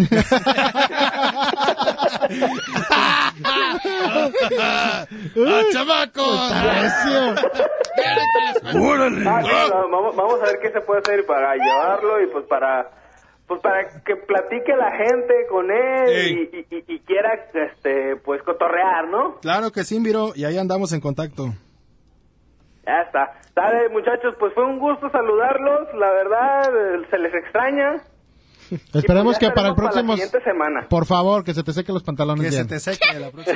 ¡Ah, chamacos! Ah, no, no, vamos, vamos a ver qué se puede hacer para llevarlo y pues para, pues para que platique la gente con él y, y, y- y quiera, este, pues cotorrear, ¿no? Claro que sí, Viro, y ahí andamos en contacto. Ya está. Dale, muchachos, pues fue un gusto saludarlos, la verdad, eh, se les extraña. Esperemos Y pues ya que para el estaremos para próximo... la siguiente semana. Por favor, que se te sequen los pantalones Que se bien. te seque la próxima.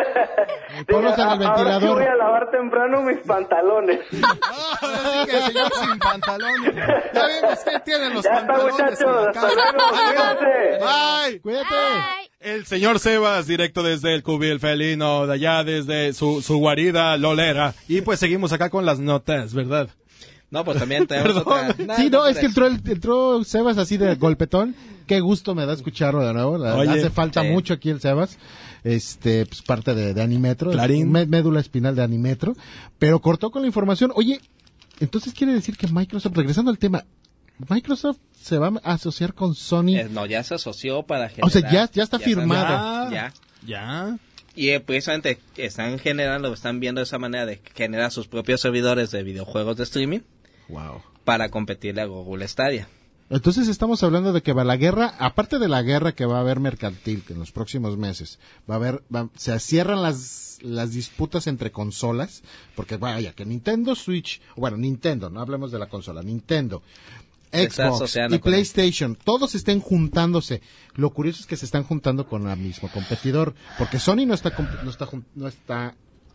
Ponlos en el Ahora sí ventilador. voy a lavar temprano mis pantalones. Ahora sí que el señor sin pantalones. Ya vimos que tienen los Ya está, pantalones. muchachos, en la hasta casa. luego, cuídense. Bye. Cuídate. Bye. El señor Sebas, directo desde el cubil felino, de allá desde su, su guarida lolera. Y pues seguimos acá con las notas, ¿verdad? No, pues también tenemos Perdón. otra. Nah, Sí, no, es que puedes. entró, el- entró Sebas así de golpetón. Qué gusto me da escucharlo de nuevo. La- Oye, hace falta sí. mucho aquí el Sebas. Este, pues parte de, de Animetro. Clarín. Mé- médula espinal de Animetro. Pero cortó con la información. Oye, entonces quiere decir que Microsoft, regresando al tema, Microsoft se va a asociar con Sony. Eh, no, ya se asoció para generar. O sea, ya- ya está se- firmado. Ya. Ya. Y eh, precisamente están generando, están viendo esa manera de generar sus propios servidores de videojuegos de streaming Wow. para competirle a Google Stadia. Entonces estamos hablando de que va la guerra, aparte de la guerra que va a haber mercantil, que en los próximos meses va a haber, va- se cierran las, las disputas entre consolas, porque vaya, que Nintendo Switch, bueno, Nintendo, no hablemos de la consola, Nintendo, Se está Xbox asociando y con PlayStation, todos estén juntándose. Lo curioso es que se están juntando con el mismo competidor, porque Sony no está, comp- no está, jun- no está,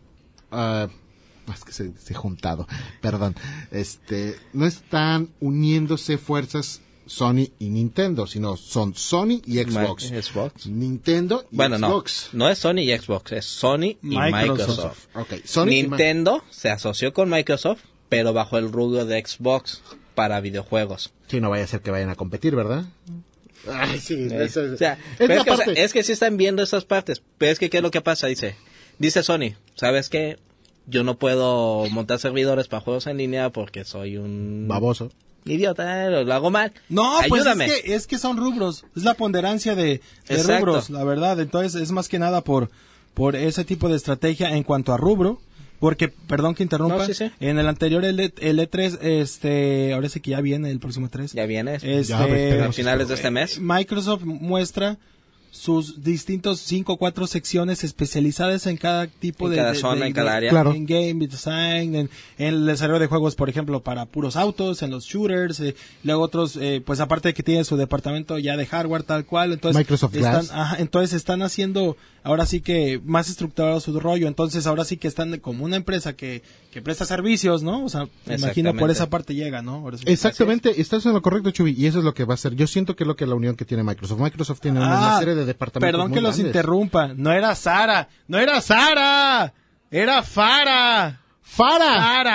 ah, es que se, se juntado, perdón, este, no están uniéndose fuerzas Sony y Nintendo, sino son Sony y Xbox. Mi- Xbox. Nintendo y Bueno, Xbox. no. No es Sony y Xbox, es Sony y Microsoft. Microsoft. Ok, Sony y Ma- Nintendo se asoció con Microsoft, pero bajo el rubro de Xbox para videojuegos. Sí, no vaya a ser que vayan a competir, ¿verdad? Ay, sí, Eh, eso es, o sea, es pero la es, que, o sea, parte. es que sí están viendo esas partes. Pero es que, ¿qué es lo que pasa? Dice, dice Sony, ¿sabes qué? Yo no puedo montar servidores para juegos en línea porque soy un Baboso. idiota, lo, lo hago mal. No, pues Ayúdame. es que, es que son rubros. Es la ponderancia de, de Exacto. rubros, la verdad. Entonces es más que nada por, por ese tipo de estrategia en cuanto a rubro. Porque, perdón que interrumpa, No, sí, sí. en el anterior, el, E- el E tres, este, ahora sí que ya viene el próximo tres. Ya viene. Este, Ya, esperemos, a finales de este mes. Microsoft muestra sus distintos cinco o cuatro secciones especializadas en cada tipo En de, cada de- zona, de- en cada de- área. Claro. en game design, en, en el desarrollo de juegos, por ejemplo, para puros autos, en los shooters, eh, luego otros, eh, pues aparte de que tiene su departamento ya de hardware tal cual, entonces Microsoft están, Glass. ajá, entonces están haciendo ahora sí que más estructurado su rollo, entonces ahora sí que están como una empresa que, que presta servicios, ¿no? O sea, me imagino por Exactamente. esa parte llega, ¿no? Ahora sí. Exactamente, estás en lo correcto, Chuy, y eso es lo que va a hacer. Yo siento que es lo que la unión que tiene Microsoft. Microsoft tiene una, una Ah, serie de departamentos perdón muy que los grandes. interrumpa. No era Sara. No era Sara. Era Fara. ¡Fara! Fara.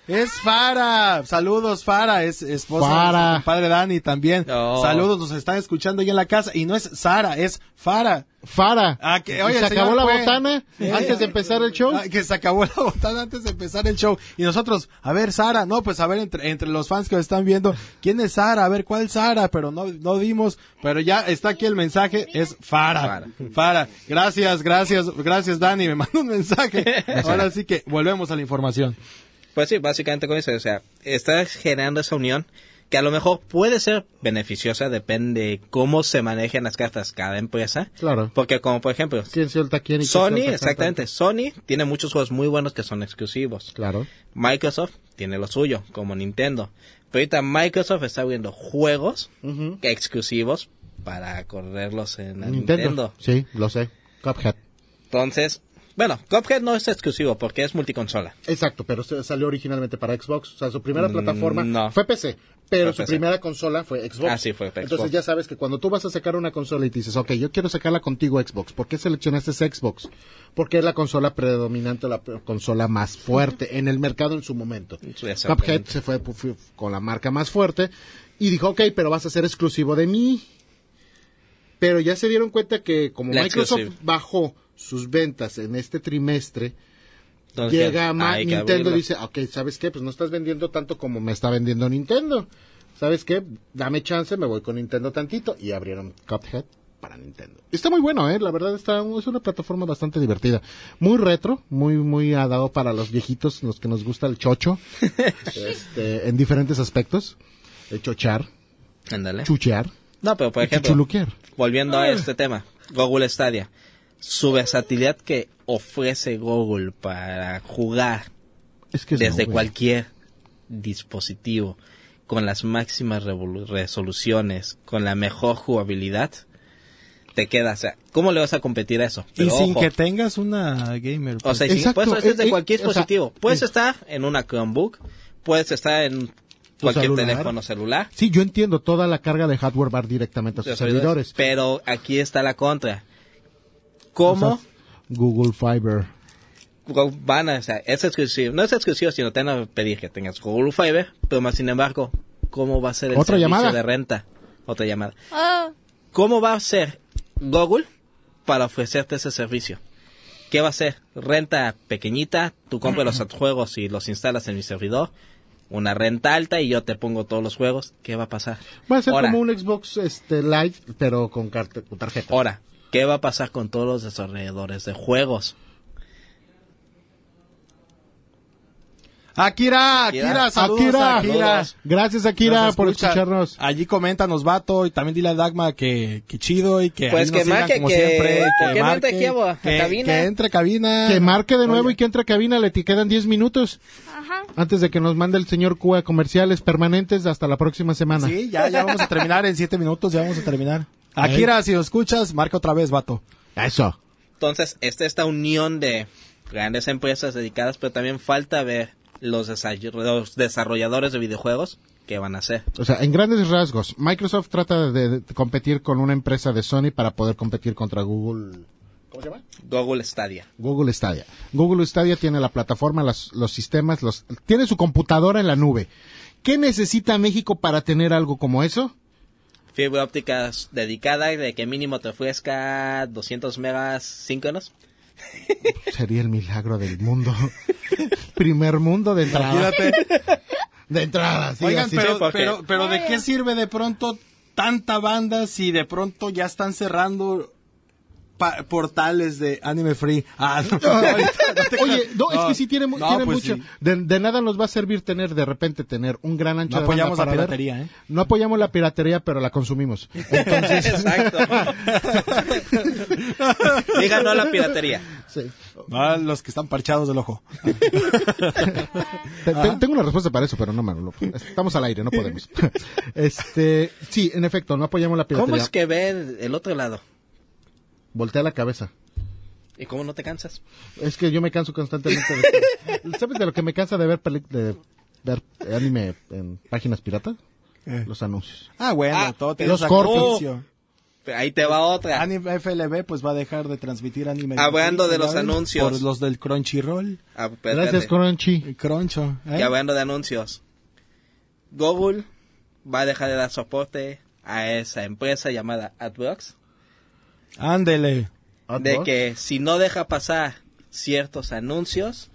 Es Fara. Saludos, Fara. Es esposa Fara. de nuestro compadre Dani también. No. Saludos, nos están escuchando ahí en la casa. Y no es Sara, es Fara. Fara. Ah, que- oye, ¿Se el señor acabó la fue- botana Eh, antes de empezar el show? ah, Que se acabó la botana antes de empezar el show. Y nosotros, a ver, Sara, no, pues a ver, entre, entre los fans que nos están viendo, ¿quién es Sara? A ver, ¿cuál Sara? Pero no, no dimos, pero ya está aquí el mensaje, es Fara. Fara. Fara. Gracias, gracias, gracias, Dani, me mandó un mensaje. Ahora sí que volvemos a la información. Pues sí, básicamente con eso, o sea, estás generando esa unión que a lo mejor puede ser beneficiosa, depende cómo se manejen las cartas cada empresa. Claro. Porque como por ejemplo, ¿Quién suelta quién y quién Sony, suelta exactamente, Sony tiene muchos juegos muy buenos que son exclusivos. Claro. Microsoft tiene lo suyo, como Nintendo. Pero ahorita Microsoft está abriendo juegos Ujú. que exclusivos para correrlos en la Nintendo. Nintendo. Sí, lo sé. Cuphead. Entonces, bueno, Cuphead no es exclusivo porque es multiconsola. Exacto, pero se- salió originalmente para Xbox. O sea, su primera Mm, plataforma no. fue P C, pero Fue su P C. primera consola fue Xbox. Ah, sí, fue Xbox. Entonces ya sabes que cuando tú vas a sacar una consola y te dices, ok, yo quiero sacarla contigo Xbox, ¿por qué seleccionaste ese Xbox? Porque es la consola predominante, la pre- consola más fuerte en el mercado en su momento. Sí, exactamente. Cuphead se fue, fue con la marca más fuerte y dijo, ok, pero vas a ser exclusivo de mí. Pero ya se dieron cuenta que como La Microsoft exclusiva. bajó sus ventas en este trimestre, Entonces, llega Ma- hay que Nintendo y abrirlo. dice, ok, ¿sabes qué? Pues no estás vendiendo tanto como me está vendiendo Nintendo. ¿Sabes qué? Dame chance, me voy con Nintendo tantito. Y abrieron Cuphead para Nintendo. Está muy bueno, ¿eh? La verdad está, es una plataforma bastante divertida. Muy retro, muy, muy adado para los viejitos, los que nos gusta el chocho. este, en diferentes aspectos. El chochar, Ándale. chuchear, No, pero por y ejemplo, chuchuluquear. volviendo a este tema, Google Stadia, su versatilidad que ofrece Google para jugar Es que es desde nube. cualquier dispositivo, con las máximas revolu- resoluciones, con la mejor jugabilidad, te queda, o sea, ¿cómo le vas a competir a eso? Y Pero sin ojo, que tengas una gamer. o pues. sea, y sin- Exacto, pues eso es eh, de eh, cualquier o sea, dispositivo. Puedes eh, estar en una Chromebook, puedes estar en cualquier celular. teléfono celular, Sí, yo entiendo, toda la carga de hardware va directamente a sus los servidores. pero aquí está la contra. ¿Cómo? O sea, Google Fiber. Van a, o sea, es exclusivo, no es exclusivo, sino te van a pedir que tengas Google Fiber, pero más sin embargo, ¿cómo va a ser el ¿Otra servicio llamada? de renta? Otra llamada. Oh, ¿Cómo va a ser Google para ofrecerte ese servicio? ¿Qué va a ser? Renta pequeñita, tú compras los juegos y los instalas en mi servidor, una renta alta y yo te pongo todos los juegos, ¿qué va a pasar? Va a ser Ahora, como un Xbox este, Live, pero con, carte- con tarjeta. Ahora, ¿qué va a pasar con todos los desarrolladores de juegos? Akira, Akira, saludos, Akira, Akira. Gracias, Akira, Nos por escucha. escucharnos. Allí coméntanos, vato, y también dile a Dagma que, que chido y que Pues ahí nos que sigan marque, como que- siempre, ¿por qué no marque, entre aquí a- a que, cabina? que entre a cabina. Que marque de nuevo Oye. y que entre a cabina, le te quedan diez minutos ajá. antes de que nos mande el señor Cuba comerciales permanentes hasta la próxima semana. Sí, ya, ya vamos a terminar en siete minutos, ya vamos a terminar. Akira, si lo escuchas, marca otra vez, vato. Eso. Entonces, esta esta unión de grandes empresas dedicadas, pero también falta ver los, desay- los desarrolladores de videojuegos qué van a hacer. O sea, en grandes rasgos, Microsoft trata de, de competir con una empresa de Sony para poder competir contra Google. ¿Cómo se llama? Google Stadia. Google Stadia. Google Stadia tiene la plataforma, las- los sistemas, los, tiene su computadora en la nube. ¿Qué necesita México para tener algo como eso? Fibra óptica dedicada de que mínimo te ofrezca doscientos megas síncronos. Sería el milagro del mundo. Primer mundo de entrada. Imagínate. De entrada, sí, Oigan, así. pero, sí, porque- pero, pero ¿de qué sirve de pronto tanta banda si de pronto ya están cerrando pa- portales de Anime Free? Ah, no, ahorita no te Oye, creas. no, es que sí tiene, mu- no, tiene pues mucho. sí. De, de nada nos va a servir tener, de repente, tener un gran ancho No de apoyamos banda la para ver. piratería, ¿eh? No apoyamos la piratería, pero la consumimos. Entonces, Exacto. Diga no a la piratería. sí. Ah, los que están parchados del ojo. Te- te- Tengo una respuesta para eso, pero no, mano. lo- Estamos al aire, no podemos. Este, sí, en efecto, no apoyamos la piratería. ¿Cómo es que ve el, el otro lado? Voltea la cabeza. ¿Y cómo no te cansas? Es que yo me canso constantemente. De... ¿Sabes de lo que me cansa de ver peli- de ver anime en páginas piratas? Eh. Los anuncios. Ah, bueno, Ah, todo tiene los su cortos. sacrificio. Ahí te va otra. Anime F L V pues va a dejar de transmitir anime. Hablando de los ¿verdad? anuncios. Por los del Crunchyroll. Ah, espérate. Gracias, Crunchy. El Cruncho. ¿eh? Y hablando de anuncios. Google va a dejar de dar soporte a esa empresa llamada AdBlocks. Ándele. De que si no deja pasar ciertos anuncios,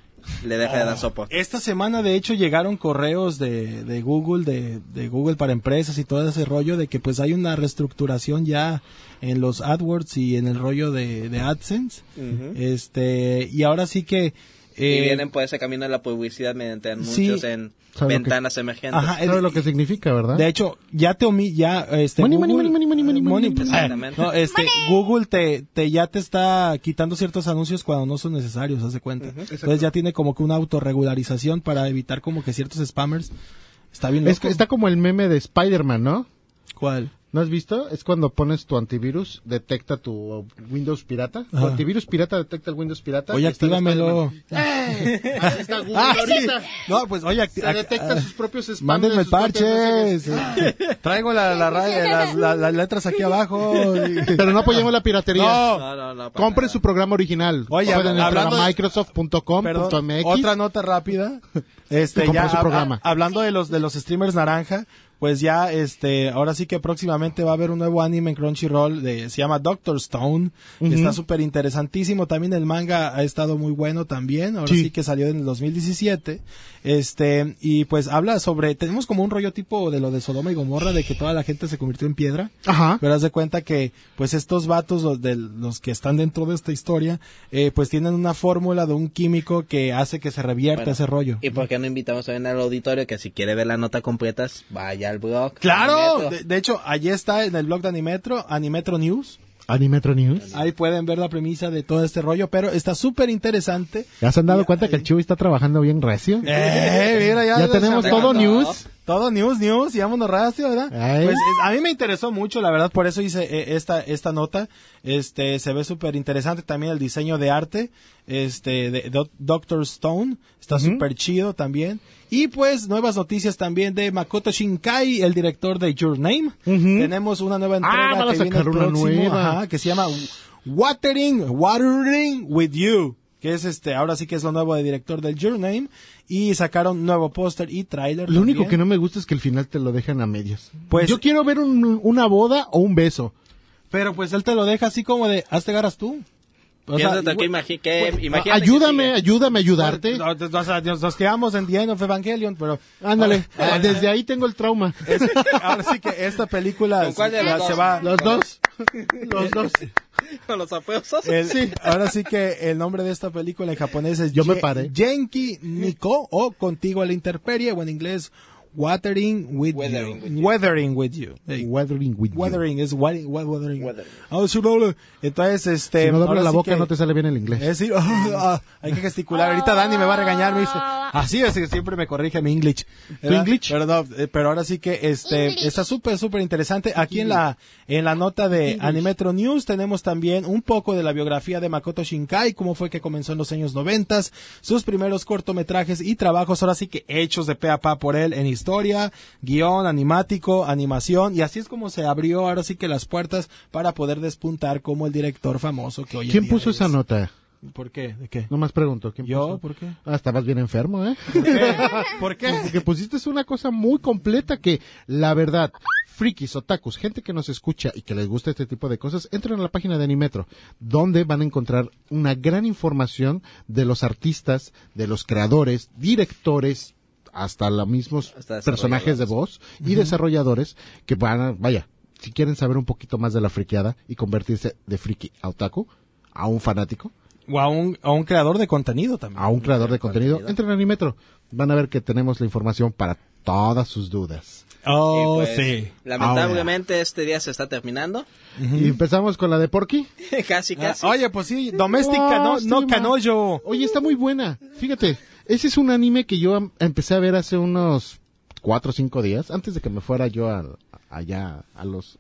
le deja de dar soporte. Esta semana de hecho llegaron correos de, de Google, de, de Google para empresas y todo ese rollo de que pues hay una reestructuración ya en los AdWords y en el rollo de, de AdSense. Uh-huh. Este, y ahora sí que... Eh, y vienen por ese camino de la publicidad mediante anuncios sí, en ¿sabe ventanas emergentes. Ajá, ¿Sabes lo que significa, verdad? De hecho, ya te omi ya este Money, Google, money, money, money, money, money, pues, money. ah, Exactamente. no, este Google te, te ya te está quitando ciertos anuncios cuando no son necesarios, haz de cuenta. Uh-huh. Entonces ya tiene como que una autorregularización para evitar como que ciertos spammers. Está bien Es loco. que está como el meme de Spider-Man, ¿no? ¿Cuál? ¿No has visto? Es cuando pones tu antivirus, detecta tu Windows pirata. Tu Ajá. antivirus pirata detecta el Windows pirata. Oye, y está el actívamelo. Spider-Man. ¡Eh! Así está Google Ah, sí. ahorita. No, pues oye, acti- Se ac- detecta ah, sus propios spammers. mándenme el sus propias parche. mensajes. sí. Traigo la, la raya- las, la- las letras aquí abajo. y- Pero no apoyemos la piratería. No. No, no, no. para Compre nada. su programa original. Oye, Pueden entrar hablando a de- microsoft punto com punto Perdón, m x. otra nota rápida. Este, Y comprar ya su hab- programa. hablando de los de los streamers naranja, pues ya este, ahora sí que próximamente va a haber un nuevo anime en Crunchyroll de se llama Doctor Stone, que Ujú. está súper interesantísimo. También el manga ha estado muy bueno también. Ahora sí, Sí. que salió en el dos mil diecisiete. Este, y pues habla sobre, tenemos como un rollo tipo de lo de Sodoma y Gomorra, de que toda la gente se convirtió en piedra. Ajá. Pero haz de cuenta que, pues estos vatos, los, de, los que están dentro de esta historia, eh, pues tienen una fórmula de un químico que hace que se revierta Bueno, ese rollo. ¿Y por qué no invitamos también al auditorio que si quiere ver la nota completa, vaya al blog? ¡Claro! Animetro. De, de hecho, allí está en el blog de Animetro, Animetro News. Animetro News. Ahí pueden ver la premisa de todo este rollo, pero está súper interesante. ¿Ya se han dado Y- cuenta que el Chivo está trabajando bien recio? Eh, mira, ya, Ya tenemos ya- todo no. news. Todo news, news, y vámonos racio, ¿verdad? Ay. Pues es- a mí me interesó mucho, la verdad, por eso hice eh, esta esta nota. Este, se ve súper interesante también el diseño de arte, este, de Doc- Doctor Stone, está Ujú. súper chido también. Y pues, nuevas noticias también de Makoto Shinkai, el director de Your Name. Ujú. Tenemos una nueva entrega Ah, van a que viene sacar el una próximo, nueva. ajá, que se llama Watering, Watering with You, que es este, ahora sí que es lo nuevo de director del Your Name, y sacaron nuevo póster y tráiler. Lo único también. que no me gusta es que el final te lo dejan a medias. Pues- Yo quiero ver un- una boda o un beso. Pero pues él te lo deja así como de, hazte garas tú. O sea, Piénsate que igual- imagi- que- pues, imagínate que Ayúdame, sigue. ayúdame a ayudarte. no, no, o sea, nos, nos quedamos en The End of Evangelion, pero Ándale, Ah, desde ahí tengo el trauma. es- ahora sí que esta película ¿Con cuál de se- los se dos? va. Los dos. Los dos. Con los aplausos. el- Sí. Ahora sí que el nombre de esta película en japonés es Yo me Ye- paré. Genki Niko o Contigo a la Intemperie, o en inglés Watering with Weathering You. with you. Weathering with You. Hey. Weathering with you. Weathering es what, what weathering. Weathering. Ah, sí, doble. Entonces, este. Si no ahora doblas la sí boca que- no te sale bien el inglés. Es decir, ah, hay que gesticular. Ahorita Dani me va a regañar, me dice. Así es que siempre me corrige mi English. ¿verdad? English? Pero no, eh, pero ahora sí que este English. está súper súper interesante. Aquí en la en la nota de Animetro News tenemos también un poco de la biografía de Makoto Shinkai, cómo fue que comenzó en los años noventas, sus primeros cortometrajes y trabajos, ahora sí que hechos de pe a pa por él en historia, guión, animático, animación, y así es como se abrió ahora sí que las puertas para poder despuntar como el director famoso que hoy en ¿Quién día puso es. esa nota? ¿Por qué? ¿De qué? No más pregunto. ¿Quién ¿Yo? puso? ¿Por qué? Ah, estabas bien enfermo, ¿eh? ¿Por qué? Porque pusiste una cosa muy completa que, la verdad, frikis, otakus, gente que nos escucha y que les gusta este tipo de cosas, entren a la página de Animetro, donde van a encontrar una gran información de los artistas, de los creadores, directores, hasta los mismos Hasta personajes de voz y desarrolladores que van a, vaya, si quieren saber un poquito más de la friqueada y convertirse de friki a otaku, a un fanático, O a un, a un creador de contenido también. a un creador de contenido, entren a Animetro. Van a ver que tenemos la información para todas sus dudas. Oh, Y, pues, sí. Lamentablemente este día se está terminando. Y empezamos con la de Porky. casi, casi. Ah, oye, pues sí, doméstica, no, no Lástima. canollo. Oye, está muy buena. Fíjate, ese es un anime que yo am- empecé a ver hace unos cuatro o cinco días, antes de que me fuera yo al- allá a los...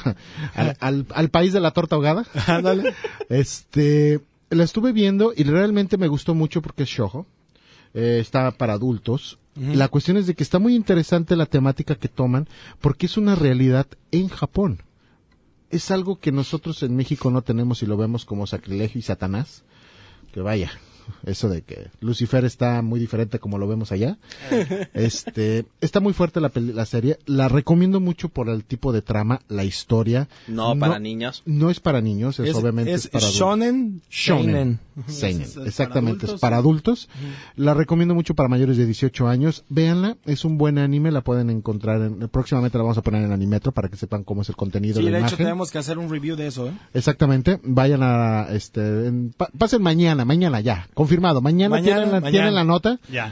al, al- al país de la torta ahogada. Ándale. Este, la estuve viendo y realmente me gustó mucho porque es shoujo. Eh, está para adultos. La cuestión es de que está muy interesante la temática que toman porque es una realidad en Japón. es algo que nosotros en México no tenemos y lo vemos como sacrilegio y Satanás, que vaya, eso de que Lucifer está muy diferente como lo vemos allá. Este, está muy fuerte la, peli- la serie, la recomiendo mucho por el tipo de trama, la historia. No para niños. No es para niños, es, Es, obviamente es es para adultos. shonen, Shonen. Ujú. Seinen, Es- es exactamente, es para para adultos. La recomiendo mucho para mayores de dieciocho años. Véanla, es un buen anime, la pueden encontrar en, próximamente la vamos a poner en Animetro para que sepan cómo es el contenido Sí, de la de hecho imagen. tenemos que hacer un review de eso, ¿eh? Exactamente, vayan a, este, en- pa- pasen mañana, mañana ya, confirmado, mañana, Mañana, tienen, la, mañana. tienen la nota Ya.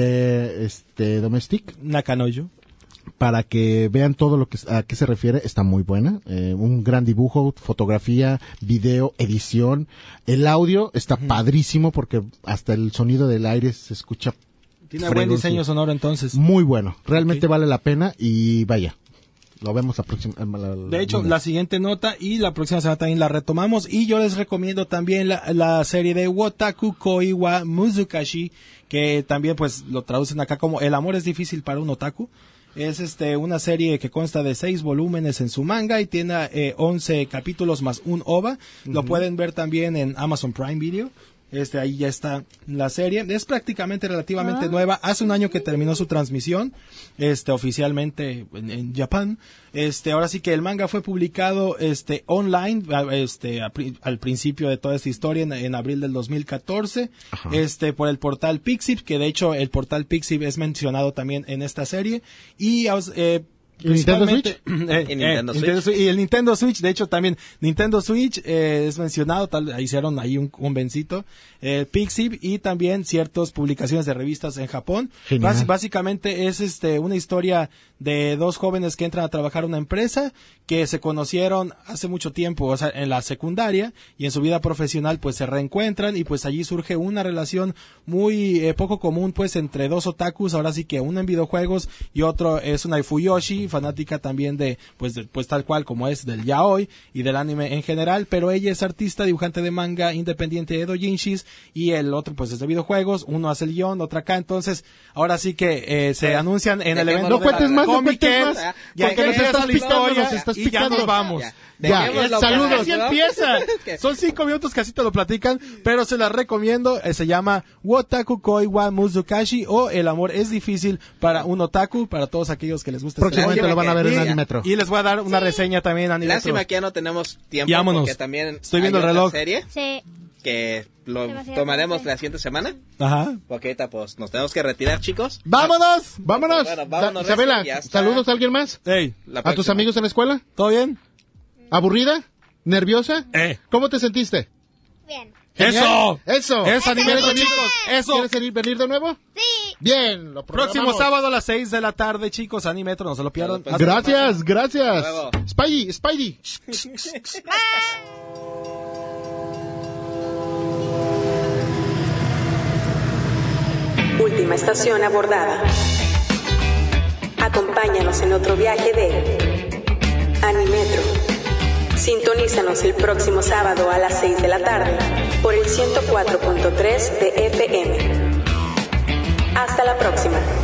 de, este, Domestic, Nakanoyo. para que vean todo lo que a qué se refiere. Está muy buena, eh, un gran dibujo, fotografía, video, edición, el audio está padrísimo porque hasta el sonido del aire se escucha Tiene buen fregón, diseño sí. sonoro entonces. Muy bueno, realmente Ok. vale la pena y vaya, lo vemos la próxima. la- la- De hecho, lunes. la siguiente nota y la próxima semana también la retomamos. Y yo les recomiendo también la, la serie de Wotaku Koi wa Muzukashi, que también pues lo traducen acá como El amor es difícil para un otaku. Es este una serie que consta de seis volúmenes en su manga y tiene eh, once capítulos más un O V A. Lo pueden ver también en Amazon Prime Video. Este, ahí ya está la serie. Es prácticamente relativamente nueva. Hace un año que terminó su transmisión, este, oficialmente en, en Japón. Este, ahora sí que el manga fue publicado, este, online, a- este, a pri- al principio de toda esta historia, en, en abril del dos mil catorce, Ajá. este, por el portal Pixiv, que de hecho el portal Pixiv es mencionado también en esta serie. Y, eh, ¿Y Nintendo principalmente- eh, Y Nintendo eh, Switch. Nintendo Switch. Y el Nintendo Switch, de hecho también Nintendo Switch eh, es mencionado, tal, hicieron ahí un convencito, eh, Pixiv y también ciertas publicaciones de revistas en Japón. Genial. Bas- básicamente es este una historia de dos jóvenes que entran a trabajar a una empresa que se conocieron hace mucho tiempo, o sea, en la secundaria, y en su vida profesional pues se reencuentran y pues allí surge una relación muy eh, poco común pues entre dos otakus, ahora sí que uno en videojuegos y otro es una Fuyoshi, fanática también de pues de, pues tal cual como es del yaoi y del anime en general, pero ella es artista, dibujante de manga independiente de doujinshis y el otro pues es de videojuegos, uno hace el guión, otra acá, entonces ahora sí que eh, se Pues, anuncian en el dejémoslo evento No de cuentes la más, no Comic cuentes Con, más, ya porque nos empieza estás la picando, historia nos estás y ya picando. nos vamos. Ya. Ya, Dejémoslo saludos. para- Así empieza. Que- Son cinco minutos que así te lo platican, pero se las recomiendo. Eh, se llama Wotaku Koi wa Muzukashi o El amor es difícil para un otaku, para todos aquellos que les gusta. este Próximamente Lástima lo van a ver que- en y- Animetro. Y les voy a dar una reseña también a nivel. Lástima que ya no tenemos tiempo Y vámonos. porque también Estoy viendo hay el otra reloj. serie Sí. que lo Demasiado tomaremos fuerte. la siguiente semana. Ajá. Porque ahorita pues nos tenemos que retirar, chicos. ¡Vámonos! ¡Vámonos! Bueno, vámonos, Da- Isabela, Recio, ya está. ¿saludos a alguien más? Ey, La ¿A tus próxima. amigos en la escuela? ¿todo bien? ¿Aburrida? ¿Nerviosa? Eh. ¿Cómo te sentiste? Bien. ¡Eso! ¡Eso! ¡Eso, anime, ¿Quieres venir? chicos! ¡Eso! ¿Quieres venir, venir de nuevo? Sí. Bien, lo Próximo programamos. sábado a las seis de la tarde, chicos, Animetro, no se lo pierdan. Pues, Hasta- Gracias, gracias. Hasta luego. Spidey, Spidey. Última estación abordada. Acompáñanos en otro viaje de Animetro. Sintonízanos el próximo sábado a las seis de la tarde por el ciento cuatro punto tres de F M. Hasta la próxima.